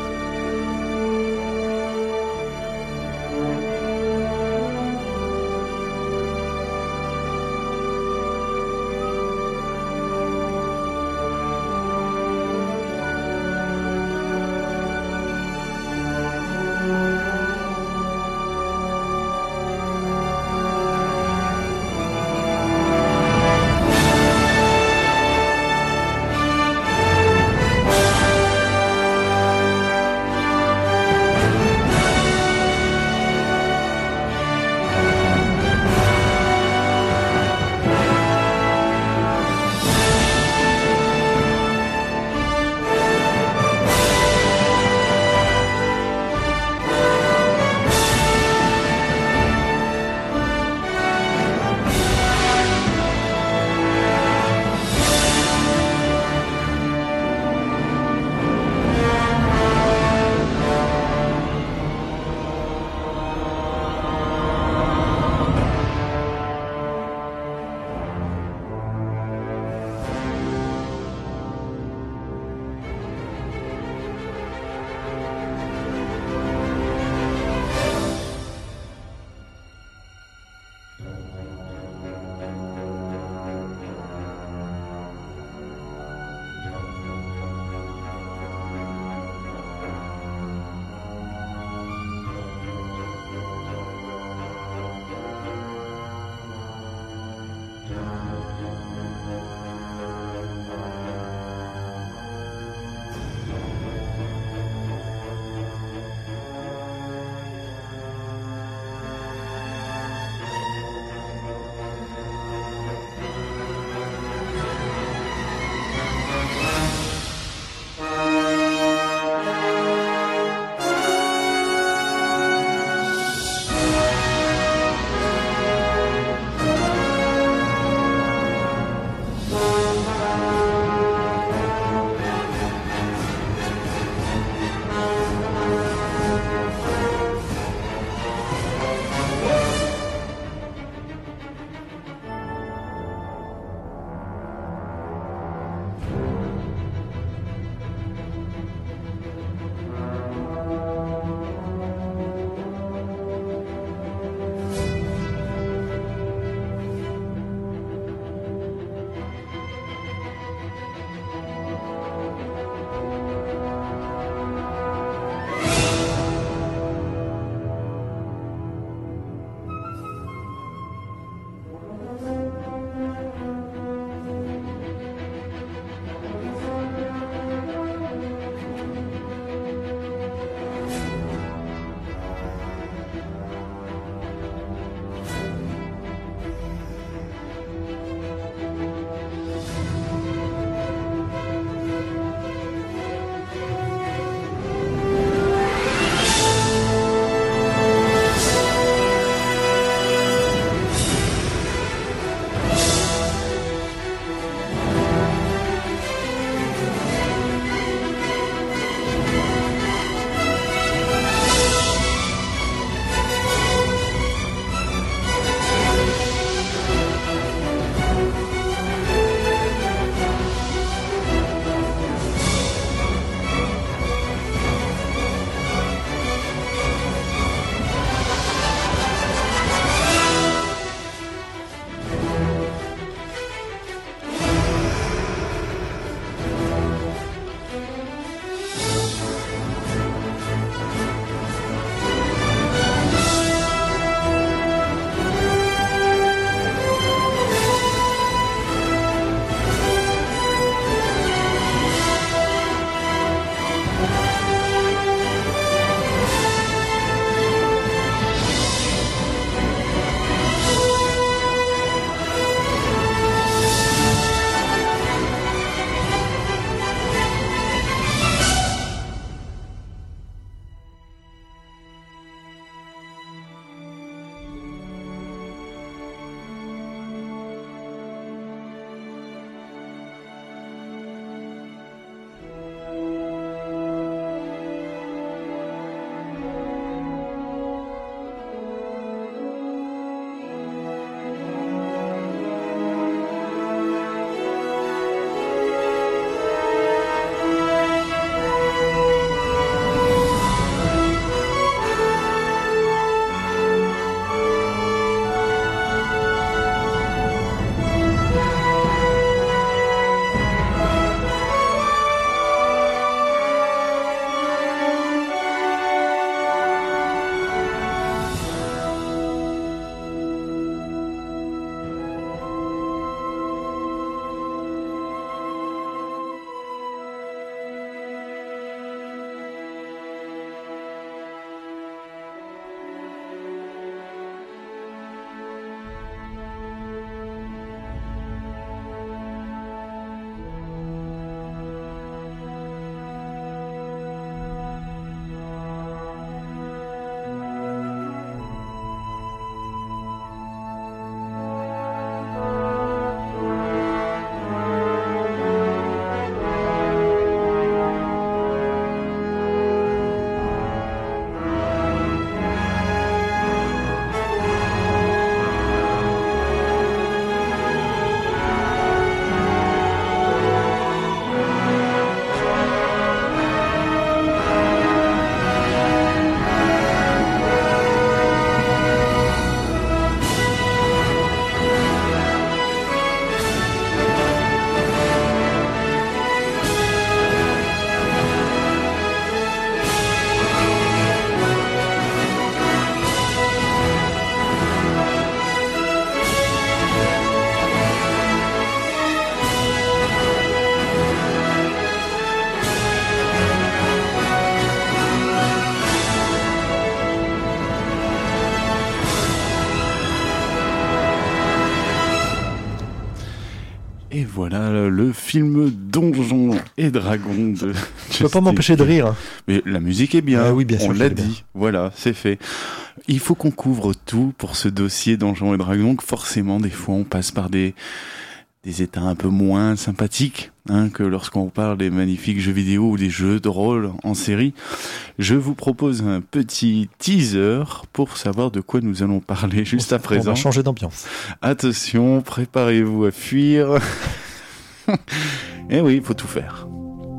Et voilà le film Donjons et Dragons de Je peux pas m'empêcher de rire. Mais la musique est bien, oui, bien sûr, on l'a bien. dit. Voilà, c'est fait. Il faut qu'on couvre tout pour ce dossier Donjons et Dragons. Donc forcément, des fois, on passe par des états un peu moins sympathiques que lorsqu'on parle des magnifiques jeux vidéo ou des jeux de rôle en série. Je vous propose un petit teaser pour savoir de quoi nous allons parler juste à présent. On va changer d'ambiance. Attention, préparez-vous à fuir. Eh oui, il faut tout faire.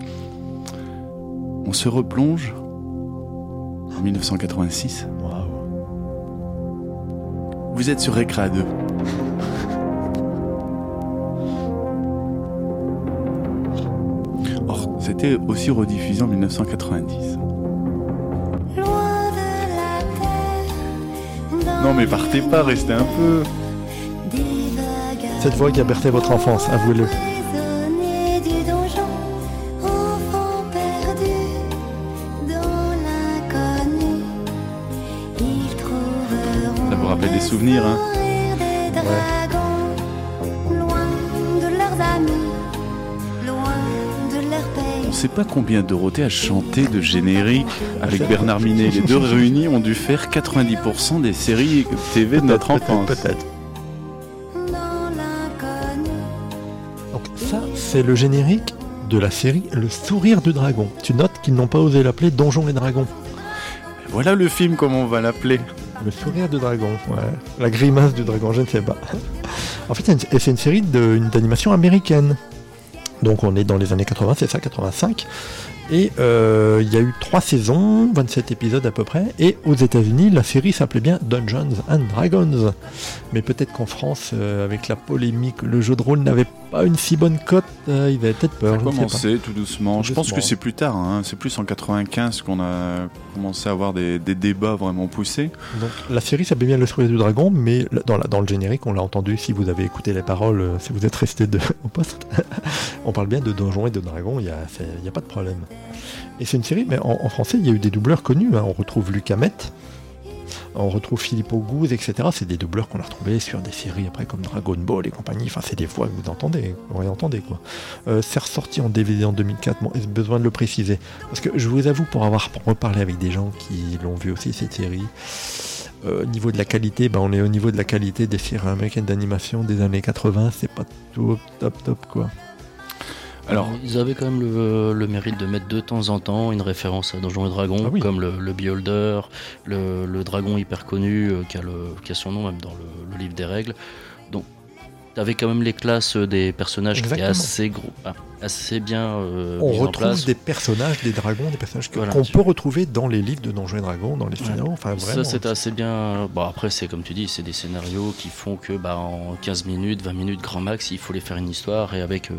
On se replonge en 1986. Vous êtes sur Recra 2. Or, c'était aussi rediffusé en 1990. Non mais partez pas, restez un peu. Cette voix qui a bercé votre enfance, avouez-le. Ça vous rappelle des souvenirs, hein? On sait pas combien Dorothée a chanté de générique avec Bernard Minet. Les deux réunis ont dû faire 90% des séries TV de notre enfance. Peut-être. Donc ça, c'est le générique de la série Le Sourire du Dragon. Tu notes qu'ils n'ont pas osé l'appeler Donjons et Dragons. Voilà le film, comment on va l'appeler. Le Sourire du Dragon, ouais. La grimace du dragon, je ne sais pas. En fait, c'est une série d'animation américaine. Donc on est dans les années 80, c'est ça, 85. Et il y a eu 3 saisons, 27 épisodes à peu près. Et aux États-Unis, la série s'appelait bien Dungeons and Dragons. Mais peut-être qu'en France, avec la polémique, le jeu de rôle n'avait pas une si bonne cote. Ils avaient peut-être peur. Ça a commencé tout doucement. Je pense que c'est plus tard. C'est plus en 95 qu'on a commencé à avoir des débats vraiment poussés. Donc la série s'appelait bien Le Sourire du Dragon, mais dans le générique, on l'a entendu. Si vous avez écouté les paroles, si vous êtes resté au poste, on parle bien de Donjons et de Dragons. Il n'y a pas de problème. Et c'est une série, mais en français, il y a eu des doubleurs connus. On retrouve Luc Hamet, on retrouve Philippe Auguste, etc. C'est des doubleurs qu'on a retrouvés sur des séries après comme Dragon Ball et compagnie. Enfin, c'est des voix que vous réentendez, quoi. C'est ressorti en DVD en 2004. Bon, est-ce besoin de le préciser? Parce que je vous avoue, pour avoir reparlé avec des gens qui l'ont vu aussi, cette série, au niveau de la qualité, on est au niveau de la qualité des séries américaines d'animation des années 80. C'est pas tout top, quoi. Alors, ils avaient quand même le mérite de mettre de temps en temps une référence à Donjons et Dragons, comme le Beholder, le dragon hyper connu qui a son nom même dans le livre des règles. Donc, tu avais quand même les classes des personnages qui est assez gros, assez bien on mis en place. On retrouve des personnages, des dragons, des personnages qu'on peut retrouver dans les livres de Donjons et Dragons, dans les scénarios. Enfin, vraiment, ça, c'était assez bien. Bon, après, c'est comme tu dis, c'est des scénarios qui font que en 15 minutes, 20 minutes grand max, il faut les faire une histoire et avec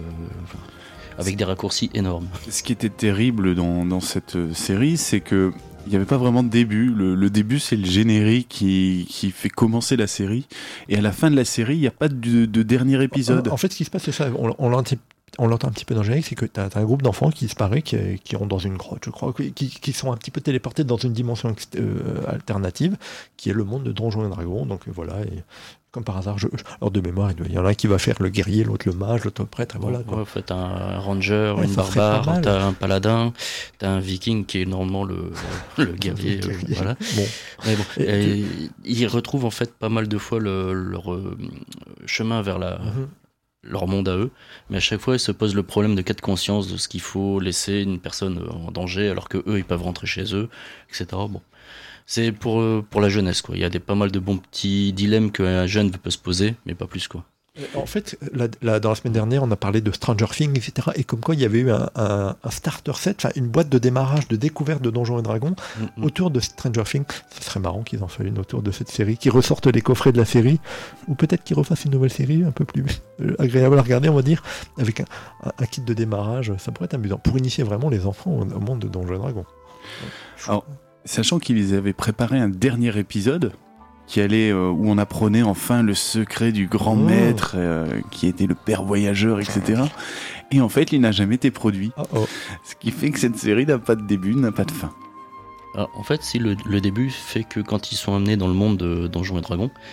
des raccourcis énormes. Ce qui était terrible dans cette série, c'est que il n'y avait pas vraiment de début. Le début, c'est le générique qui fait commencer la série. Et à la fin de la série, il n'y a pas de dernier épisode. En fait, ce qui se passe, c'est ça. On l'entend un petit peu dans le générique, c'est que tu as un groupe d'enfants qui disparaît, qui rentrent dans une grotte, je crois, qui sont un petit peu téléportés dans une dimension alternative, qui est le monde de Donjons et Dragons. Donc voilà, et comme par hasard, alors de mémoire, il y en a un qui va faire le guerrier, l'autre le mage, l'autre le prêtre, et voilà. En fait, un ranger, une barbare, t'as un paladin, t'as un viking qui est normalement le guerrier. Voilà. Bon. Mais bon, ils retrouvent en fait pas mal de fois leur chemin vers leur monde à eux, mais à chaque fois ils se posent le problème de cas de conscience de ce qu'il faut laisser une personne en danger alors que eux ils peuvent rentrer chez eux, etc. Bon, c'est pour la jeunesse, quoi. Il y a pas mal de bons petits dilemmes qu'un jeune peut se poser, mais pas plus, quoi. En fait, dans la semaine dernière, on a parlé de Stranger Things, etc. Et comme quoi, il y avait eu un starter set, une boîte de démarrage, de découverte de Donjons et Dragons autour de Stranger Things. Ce serait marrant qu'ils en fassent une autour de cette série, qu'ils ressortent les coffrets de la série, ou peut-être qu'ils refassent une nouvelle série un peu plus agréable à regarder, on va dire, avec un kit de démarrage. Ça pourrait être amusant, pour initier vraiment les enfants au monde de Donjons et Dragons. Alors, sachant qu'ils avaient préparé un dernier épisode, qui allait où on apprenait enfin le secret du grand maître qui était le père voyageur, etc. Et en fait, il n'a jamais été produit. Ce qui fait que cette série n'a pas de début, n'a pas de fin. Alors, en fait, si le début fait que quand ils sont amenés dans le monde de Donjons et Dragons,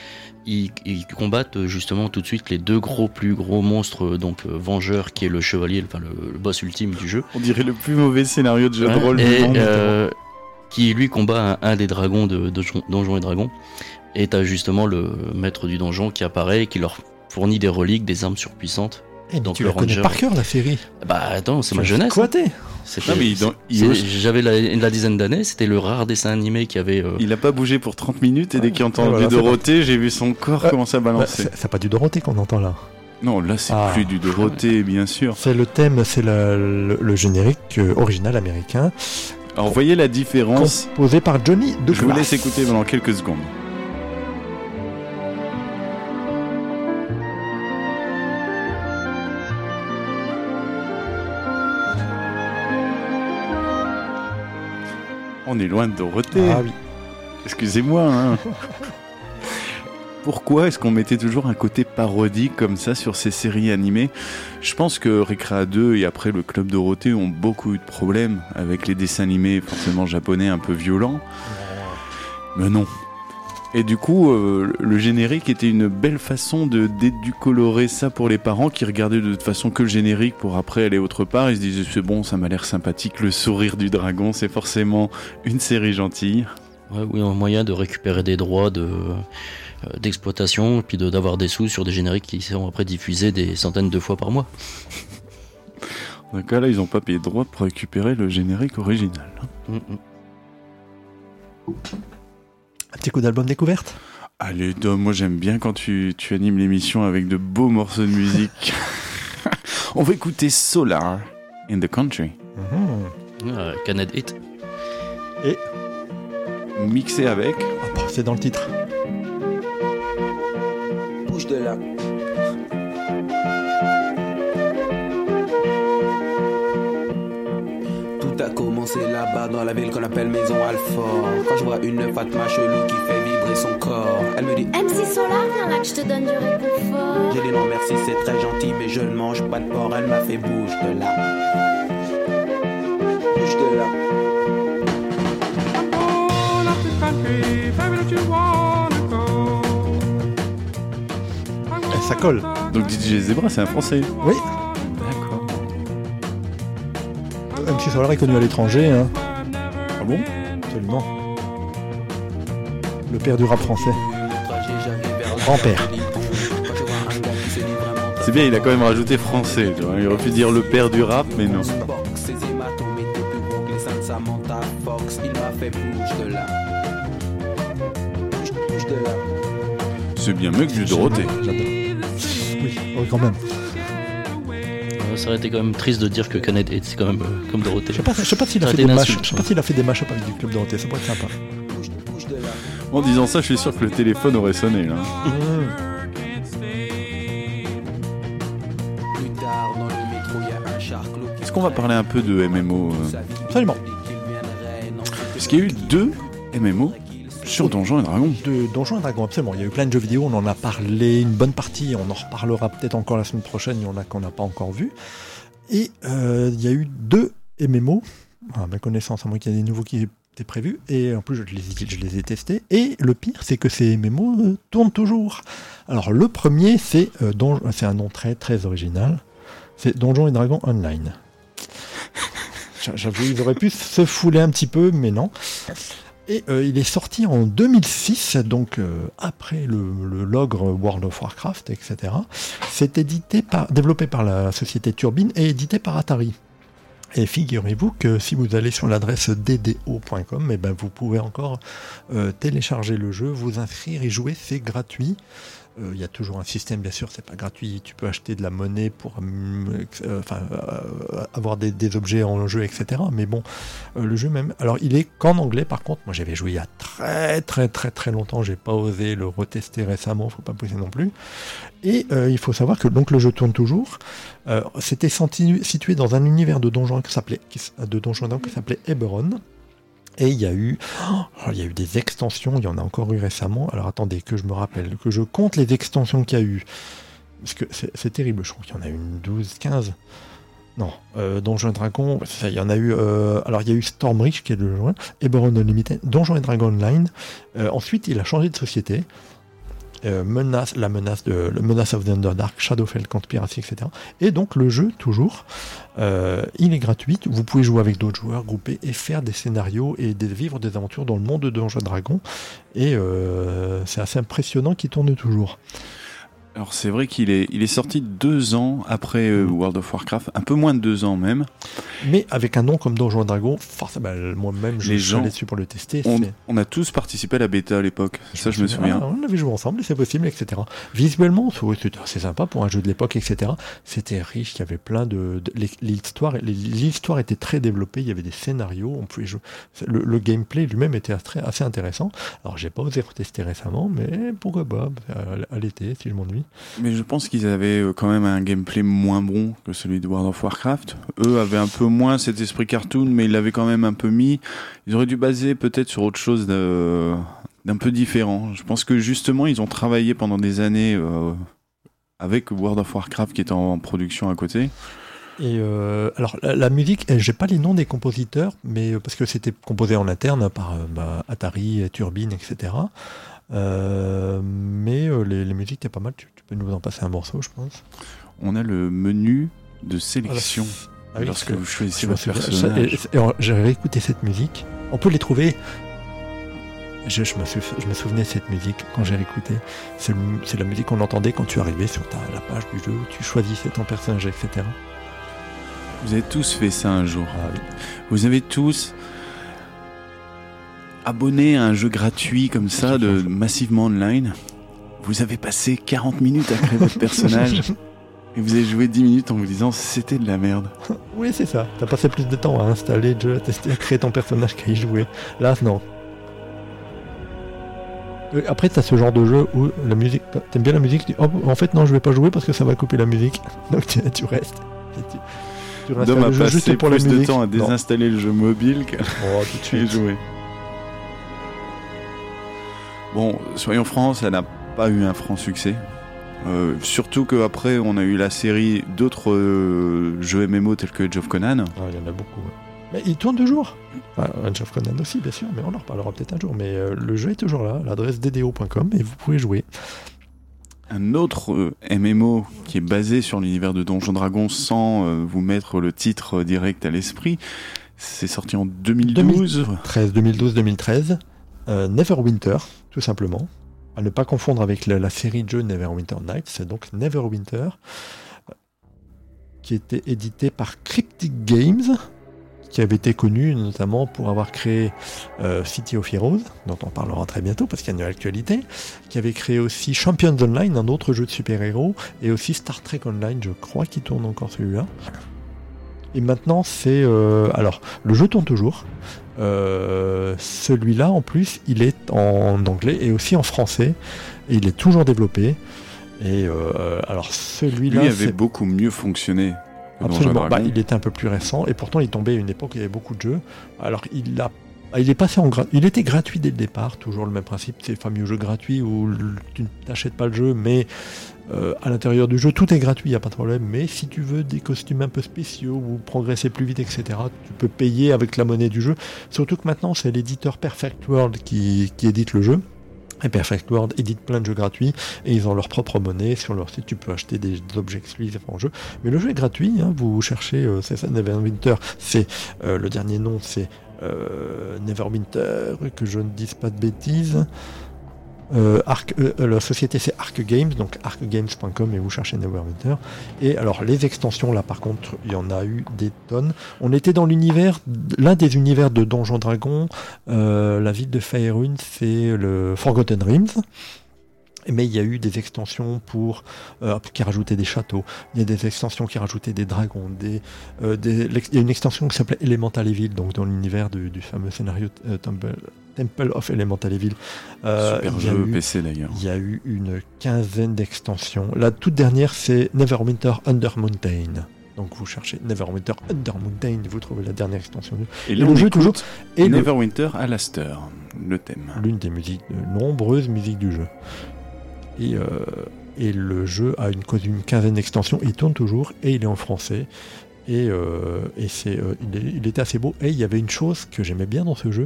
ils combattent justement tout de suite les deux plus gros monstres, donc Vengeur qui est le chevalier, enfin le boss ultime du jeu. On dirait le plus mauvais scénario de jeu de rôle et, du monde. Qui lui combat un des dragons de Donjons et Dragons. Et t'as justement le maître du donjon qui apparaît et qui leur fournit des reliques, des armes surpuissantes. Mais donc tu la connais par cœur la série. Bah attends, c'est ma jeunesse. J'avais la dizaine d'années, c'était le rare dessin animé qui avait... Il a pas bougé pour 30 minutes et dès qu'il entend du Dorothée, j'ai vu son corps commencer à balancer. C'est pas du Dorothée qu'on entend là. Non, là c'est plus du Dorothée, bien sûr. C'est le thème, c'est le générique original américain. Alors voyez la différence. Composé par Johnny Douglas. Je vous laisse écouter pendant quelques secondes. On est loin de Dorothée. Ah oui. Excusez-moi. Hein. Pourquoi est-ce qu'on mettait toujours un côté parodique comme ça sur ces séries animées ? Je pense que Recrea 2 et après le Club Dorothée ont beaucoup eu de problèmes avec les dessins animés forcément japonais un peu violents. Mais non. Et du coup, le générique était une belle façon d'édulcorer ça pour les parents qui regardaient de toute façon que le générique pour après aller autre part. Ils se disaient c'est bon, ça m'a l'air sympathique, le sourire du dragon, c'est forcément une série gentille. Ouais, oui, un moyen de récupérer des droits d'exploitation et puis d'avoir des sous sur des génériques qui sont après diffusés des centaines de fois par mois. Dans ce cas là, ils n'ont pas payé de droits pour récupérer le générique original. Un petit coup d'album découverte ? Allez, Dom, moi j'aime bien quand tu animes l'émission avec de beaux morceaux de musique. On va écouter Solar in the Country. Canet Hit. Et mixé avec... c'est dans le titre. Bouge de là. Tout a commencé là-bas dans la ville qu'on appelle Maison Alfort. Quand je vois une Fatma chelou qui fait vibrer son corps, elle me dit MC Solar, viens là que je te donne du réconfort. J'ai dit non merci, c'est très gentil, mais je ne mange pas de porc. Elle m'a fait bouge de là. Bouge de là. Ça colle. Donc DJ Zebra, c'est un Français. Oui. D'accord. MC Solar est connu à l'étranger. Hein. Ah bon ? Absolument. Le père du rap français. Grand-père. C'est bien, il a quand même rajouté français. Tu vois. Il aurait pu dire le père du rap, mais non. C'est bien mieux que du Dorothée. J'adore. Oui, quand même. Ça aurait été quand même triste de dire que Canet Hit c'est quand même comme Dorothée. Je sais pas s'il a fait des matchs. Je sais pas s'il a fait des matchs avec du Club Dorothée. Ça pourrait être sympa. En disant ça, je suis sûr que le téléphone aurait sonné là. Est-ce qu'on va parler un peu de MMO Absolument. Est-ce qu'il y a eu 2 MMO sur Donjons et Dragons? De Donjons et Dragons, absolument. Il y a eu plein de jeux vidéo, on en a parlé une bonne partie, on en reparlera peut-être encore la semaine prochaine, il y en a qu'on n'a pas encore vu. Et il y a eu 2 MMO, à ma connaissance, à moins qu'il y ait des nouveaux qui étaient prévus, et en plus je les ai testés. Et le pire, c'est que ces MMO tournent toujours. Alors le premier, c'est un nom très très original, c'est Donjons et Dragons Online. J'avoue, ils auraient pu se fouler un petit peu, mais non. Et il est sorti en 2006, donc après le logre World of Warcraft, etc. C'est développé par la société Turbine et édité par Atari. Et figurez-vous que si vous allez sur l'adresse ddo.com, eh ben vous pouvez encore télécharger le jeu, vous inscrire et jouer, c'est gratuit. Il y a toujours un système, bien sûr, c'est pas gratuit. Tu peux acheter de la monnaie pour avoir des objets en jeu, etc. Mais bon, le jeu même. Alors, il est qu'en anglais, par contre. Moi, j'avais joué il y a très très très très longtemps. J'ai pas osé le retester récemment. Faut pas pousser non plus. Et il faut savoir que donc le jeu tourne toujours. C'était situé dans un univers de donjons qui s'appelait Eberron. Et il y a eu des extensions, il y en a encore eu récemment. Alors attendez, que je me rappelle, que je compte les extensions qu'il y a eu. Parce que c'est terrible, je crois qu'il y en a eu une 12, 15. Non, Donjons et Dragons, il y en a eu... alors il y a eu Stormreach, qui est le jeu, Eberron Unlimited, Donjons et Dragons Online. Ensuite, il a changé de société. le Menace of the Underdark, Shadowfell Conspiracy, etc. Et donc le jeu, toujours, il est gratuit. Vous pouvez jouer avec d'autres joueurs, grouper et faire des scénarios et vivre des aventures dans le monde de Donjons & Dragons. Et c'est assez impressionnant qu'il tourne toujours. Alors c'est vrai qu'il est sorti 2 ans après World of Warcraft, un peu moins de 2 ans même. Mais avec un nom comme Donjons & Dragons, forcément, moi-même je suis allé dessus pour le tester. On a tous participé à la bêta à l'époque, ça je me souviens. On avait joué ensemble, c'est possible, etc. Visuellement, c'était assez sympa pour un jeu de l'époque, etc. C'était riche, il y avait plein l'histoire était très développée, il y avait des scénarios, on pouvait jouer. Le gameplay lui-même était assez intéressant. Alors j'ai pas osé retester récemment, mais pourquoi pas, à l'été si je m'ennuie. Mais je pense qu'ils avaient quand même un gameplay moins bon que celui de World of Warcraft. Eux avaient un peu moins cet esprit cartoon, mais ils l'avaient quand même un peu mis. Ils auraient dû baser peut-être sur autre chose d'un peu différent. Je pense que justement, ils ont travaillé pendant des années avec World of Warcraft qui était en production à côté. Et alors la musique, j'ai pas les noms des compositeurs, mais parce que c'était composé en interne par Atari, Turbine, etc. Mais les musiques, t'es pas mal. Tu peux nous en passer un morceau, je pense. On a le menu de sélection lorsque vous choisissez votre personnage. J'ai réécouté cette musique. On peut les trouver. Je me souvenais de cette musique quand j'ai réécouté. C'est la musique qu'on entendait quand tu arrivais sur la page du jeu où tu choisissais ton personnage, etc. Vous avez tous fait ça un jour. Ah, oui. Vous avez tous abonné à un jeu gratuit comme ça, massivement online. Vous avez passé 40 minutes à créer votre personnage et vous avez joué 10 minutes en vous disant c'était de la merde. Oui, c'est ça. T'as passé plus de temps à installer le jeu, à tester, à créer ton personnage qu'à y jouer. Là, non. Après, t'as ce genre de jeu où la musique, t'aimes bien la musique, tu dis, oh, en fait, non, je vais pas jouer parce que ça va couper la musique. Donc tu restes. Dom a passé pour plus de temps à désinstaller le jeu mobile qu'à tout de suite jouer. Bon, soyons francs, ça n'a pas eu un franc succès. Surtout qu'après, on a eu la série d'autres jeux MMO tels que Age of Conan. Il y en a beaucoup. Ouais. Mais il tourne toujours. Age of Conan aussi, bien sûr, mais on en reparlera peut-être un jour. Mais le jeu est toujours là, l'adresse ddo.com, et vous pouvez jouer. Un autre MMO qui est basé sur l'univers de Donjons & Dragons sans vous mettre le titre direct à l'esprit, c'est sorti en 2012. 2012-2013. Neverwinter, tout simplement. À ne pas confondre avec la série de jeux Neverwinter Nights, c'est donc Neverwinter, qui était édité par Cryptic Games, qui avait été connu notamment pour avoir créé City of Heroes, dont on parlera très bientôt parce qu'il y a une actualité, qui avait créé aussi Champions Online, un autre jeu de super-héros, et aussi Star Trek Online, je crois qu'il tourne encore celui-là. Et maintenant, c'est... alors, le jeu tourne toujours. Celui-là, en plus, il est en anglais et aussi en français. Et il est toujours développé. Et alors, celui-là... Lui avait beaucoup mieux fonctionné. Absolument. Il était un peu plus récent. Et pourtant, il tombait à une époque où il y avait beaucoup de jeux. Alors, il est passé il était gratuit dès le départ. Toujours le même principe. C'est le fameux jeu gratuit où tu n'achètes pas le jeu, mais... à l'intérieur du jeu, tout est gratuit, il n'y a pas de problème, mais si tu veux des costumes un peu spéciaux ou progresser plus vite, etc., tu peux payer avec la monnaie du jeu. Surtout que maintenant, c'est l'éditeur Perfect World qui édite le jeu. Et Perfect World édite plein de jeux gratuits et ils ont leur propre monnaie. Sur leur site, tu peux acheter des objets exclusifs en jeu. Mais le jeu est gratuit, hein, vous cherchez, c'est ça, Neverwinter, c'est le dernier nom, c'est Neverwinter, que je ne dise pas de bêtises. La société c'est Arc Games, donc arcgames.com, et vous cherchez Neverwinter. Et alors les extensions là par contre il y en a eu des tonnes. On était dans l'un des univers de Donjons Dragons, la ville de Faerun, c'est le Forgotten Realms. Mais il y a eu des extensions qui rajoutaient des châteaux. Il y a des extensions qui rajoutaient des dragons. Il y a une extension qui s'appelait Elemental Evil, donc dans l'univers du fameux scénario Temple of Elemental Evil. Super jeu PC d'ailleurs. Il y a eu une quinzaine d'extensions. La toute dernière, c'est Neverwinter Under Mountain. Donc vous cherchez Neverwinter Under Mountain, vous trouvez la dernière extension. Et là, le jeu toujours. Et Neverwinter Alaster, le thème. L'une des musiques, de nombreuses musiques du jeu. Et le jeu a une quinzaine d'extensions, il tourne toujours et il est en français. Et il était assez beau. Et il y avait une chose que j'aimais bien dans ce jeu,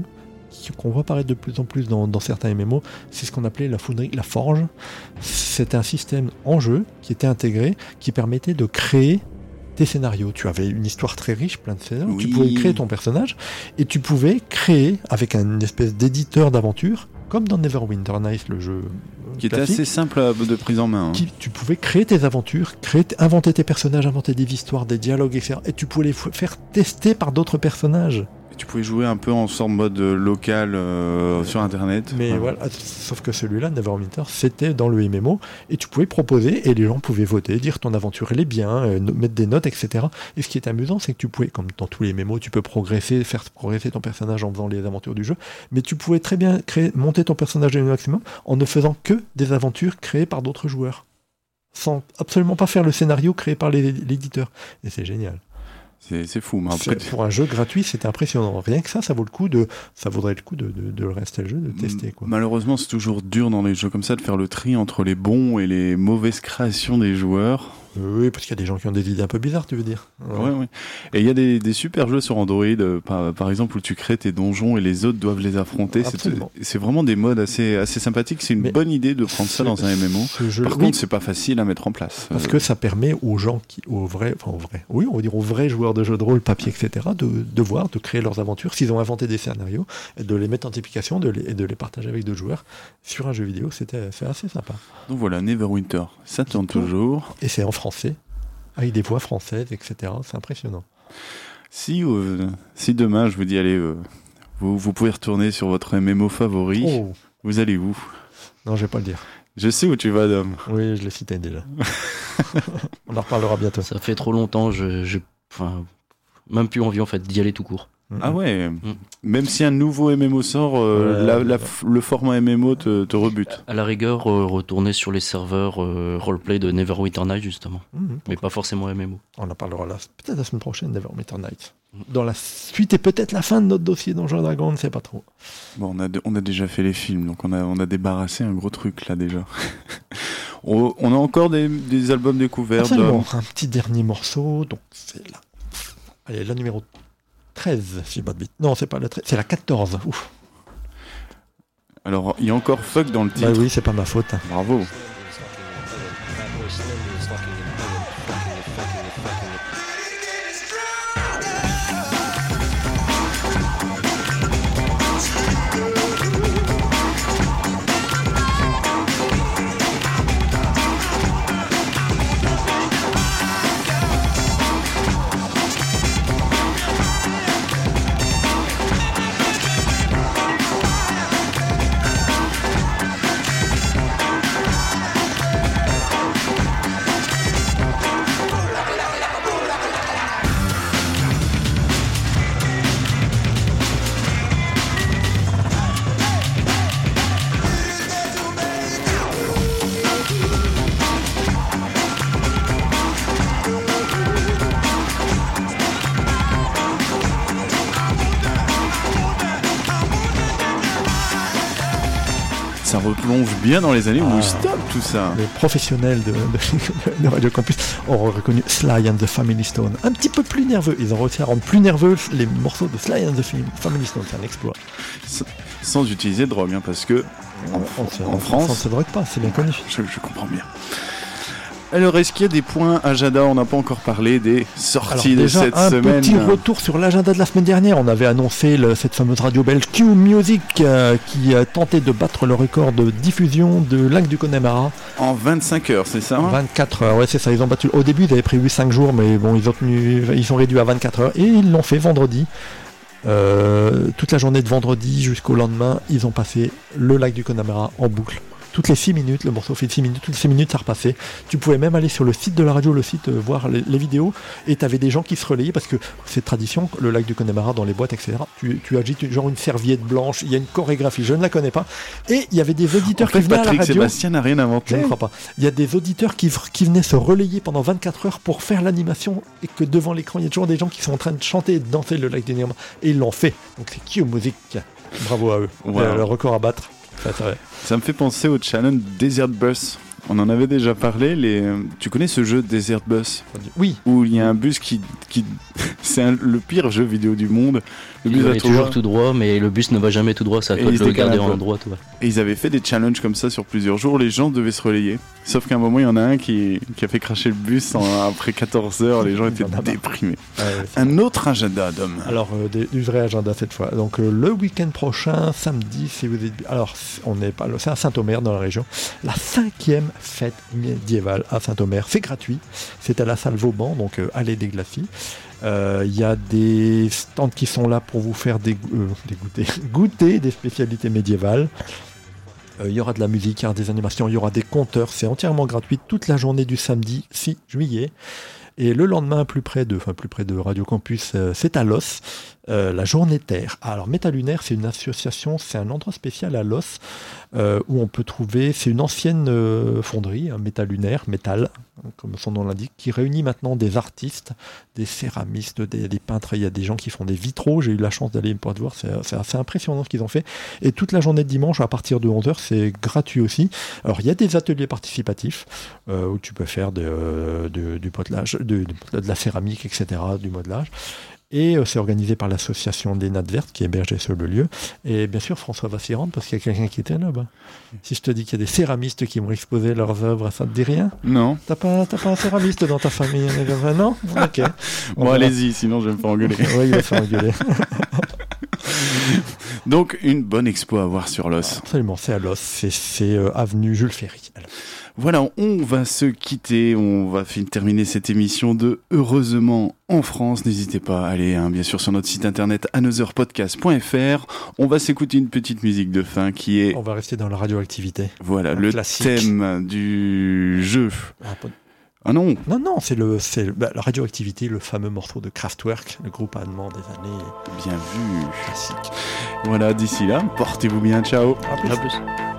qu'on voit apparaître de plus en plus dans certains MMO, c'est ce qu'on appelait la Foundry, la Forge. C'était un système en jeu qui était intégré, qui permettait de créer tes scénarios. Tu avais une histoire très riche, plein de scénarios. Oui. Tu pouvais créer ton personnage et tu pouvais créer avec une espèce d'éditeur d'aventure, comme dans Neverwinter Nights, le jeu Qui était classique, assez simple de prise en main. Hein. tu pouvais créer tes aventures, inventer tes personnages, inventer des histoires, des dialogues, etc. Et tu pouvais les faire tester par d'autres personnages. Et tu pouvais jouer un peu en sorte mode local sur Internet. Mais voilà, sauf que celui-là, Neverwinter, c'était dans le MMO, et tu pouvais proposer, et les gens pouvaient voter, dire ton aventure elle est bien, mettre des notes, etc. Et ce qui est amusant, c'est que tu pouvais, comme dans tous les MMO, tu peux faire progresser ton personnage en faisant les aventures du jeu, mais tu pouvais très bien monter ton personnage au maximum en ne faisant que des aventures créées par d'autres joueurs, sans absolument pas faire le scénario créé par l'éditeur. Et c'est génial. C'est fou. Mais après, pour un jeu gratuit, c'était impressionnant. Rien que ça vaudrait le coup de rester le jeu, de tester. Quoi. Malheureusement, c'est toujours dur dans les jeux comme ça de faire le tri entre les bons et les mauvaises créations des joueurs. Oui, parce qu'il y a des gens qui ont des idées un peu bizarres, tu veux dire. Ouais. Et il y a des super jeux sur Android, par exemple, où tu crées tes donjons et les autres doivent les affronter. C'est vraiment des modes assez sympathiques. C'est une bonne idée de prendre ça dans un MMO. Par contre, c'est pas facile à mettre en place. Parce que ça permet aux gens, aux vrais joueurs de jeux de rôle, papier, etc., de créer leurs aventures. S'ils ont inventé des scénarios, et de les mettre en typification, et de les partager avec d'autres joueurs sur un jeu vidéo, c'est assez sympa. Donc voilà, Neverwinter, ça tourne toujours. Et c'est en français, avec des voix françaises, etc. C'est impressionnant. Si demain je vous dis, allez, vous pouvez retourner sur votre MMO favori, vous allez où? Non, je vais pas le dire. Je sais où tu vas, Dom. Oui, je l'ai cité déjà. On en reparlera bientôt. Ça fait trop longtemps, même plus envie en fait d'y aller tout court. Ah ouais, même si un nouveau MMO sort, le format MMO te rebute. À la rigueur, retourner sur les serveurs roleplay de Neverwinter Nights justement, mais pas forcément MMO. On en parlera peut-être la semaine prochaine, Neverwinter Nights. Dans la suite et peut-être la fin de notre dossier Donjons & Dragons, on ne sait pas trop. Bon, on a déjà fait les films, donc on a débarrassé un gros truc là déjà. On a encore des albums découverts. Absolument. Un petit dernier morceau, donc c'est là. Allez, la numéro 13, si j'ai pas de bêtises. Non, c'est pas la 13, c'est la 14. Ouf. Alors, il y a encore fuck dans le titre. Bah oui, c'est pas ma faute. Bravo. Ça replonge bien dans les années où stop tout ça. Les professionnels de Radio Campus auront reconnu Sly and the Family Stone. Un petit peu plus nerveux. Ils ont réussi à rendre plus nerveux les morceaux de Sly and the Family Stone. C'est un exploit. Sans utiliser de drogue, hein, parce que en France... On ne se drogue pas, c'est bien connu. Je comprends bien. Alors, est-ce qu'il y a des points agenda? On n'a pas encore parlé des sorties de cette semaine. Un petit retour sur l'agenda de la semaine dernière. On avait annoncé cette fameuse radio belge Q Music qui tentait de battre le record de diffusion de Lac du Connemara. En 25 heures, c'est ça? 24 heures, ouais, c'est ça. Ils ont battu. Au début, ils avaient prévu 5 jours, mais bon, ils sont réduits à 24 heures et ils l'ont fait vendredi. Toute la journée de vendredi jusqu'au lendemain, ils ont passé le Lac du Connemara en boucle. Toutes les 6 minutes, le morceau fait 6 minutes, toutes les 6 minutes ça repassait. Tu pouvais même aller sur le site de la radio, voir les vidéos, et tu avais des gens qui se relayaient, parce que c'est tradition, le Lac du Connemara dans les boîtes, etc. Tu agites genre une serviette blanche, il y a une chorégraphie, je ne la connais pas, et il y avait des auditeurs qui venaient à la radio. Sébastien n'a rien inventé. Je ne crois pas. Il y a des auditeurs qui venaient se relayer pendant 24 heures pour faire l'animation, et que devant l'écran, il y a toujours des gens qui sont en train de chanter et de danser le Lac du Connemara, et ils l'ont fait. Donc c'est Q Music. Bravo à eux. Wow. Le record à battre. Ça me fait penser au challenge Desert Bus On en avait déjà parlé. Tu connais ce jeu Desert Bus? Oui. Où il y a un bus qui... c'est le pire jeu vidéo du monde. Le bus va toujours tout droit, mais le bus ne va jamais tout droit. C'est à toi de le garder en droit, toi. Et ils avaient fait des challenges comme ça sur plusieurs jours. Les gens devaient se relayer. Sauf qu'à un moment, il y en a un qui a fait cracher le bus après 14 heures. Les gens étaient déprimés. Un autre agenda, Dom. Alors, du vrai agenda cette fois. Donc, le week-end prochain, samedi, si vous êtes... Alors, c'est à Saint-Omer, dans la région. La 5e fête médiévale à Saint-Omer. C'est gratuit. C'est à la salle Vauban, donc allée des Glacis. Il y a des stands qui sont là pour vous faire goûter des spécialités médiévales. Il y aura de la musique, il y aura des animations, il y aura des conteurs. C'est entièrement gratuit toute la journée du samedi 6 juillet. Et le lendemain, plus près de Radio Campus, c'est à Los, la journée Terre. Alors, Métalunaire, c'est une association, c'est un endroit spécial à Los où on peut trouver, c'est une ancienne fonderie, Métalunaire, métal, comme son nom l'indique, qui réunit maintenant des artistes, des céramistes, des peintres. Il y a des gens qui font des vitraux. J'ai eu la chance d'aller pour voir. C'est assez impressionnant ce qu'ils ont fait. Et toute la journée de dimanche, à partir de 11h, c'est gratuit aussi. Alors, il y a des ateliers participatifs où tu peux faire du modelage, de la céramique, etc., du modelage. Et c'est organisé par l'association des Nattes Vertes qui est hébergée sur le lieu. Et bien sûr, François va s'y rendre parce qu'il y a quelqu'un qui était là-bas. Si je te dis qu'il y a des céramistes qui vont exposer leurs œuvres, ça te dit rien? Non. T'as pas un céramiste dans ta famille? Non? Ok. Bon, allez-y, sinon je vais me faire engueuler. Oui, il va se faire engueuler. Donc, une bonne expo à voir sur Los. Absolument, c'est à Los. C'est avenue Jules Ferry. Alors. Voilà, on va se quitter, on va terminer cette émission de Heureusement en France. N'hésitez pas à aller bien sûr sur notre site internet anotherpodcast.fr. On va s'écouter une petite musique de fin qui est... On va rester dans la radioactivité. Voilà, le classique. thème du jeu. Ah non. Non, c'est la radioactivité, le fameux morceau de Kraftwerk, le groupe allemand des années... Bien vu. Classique. Voilà, d'ici là, portez-vous bien, ciao. À plus.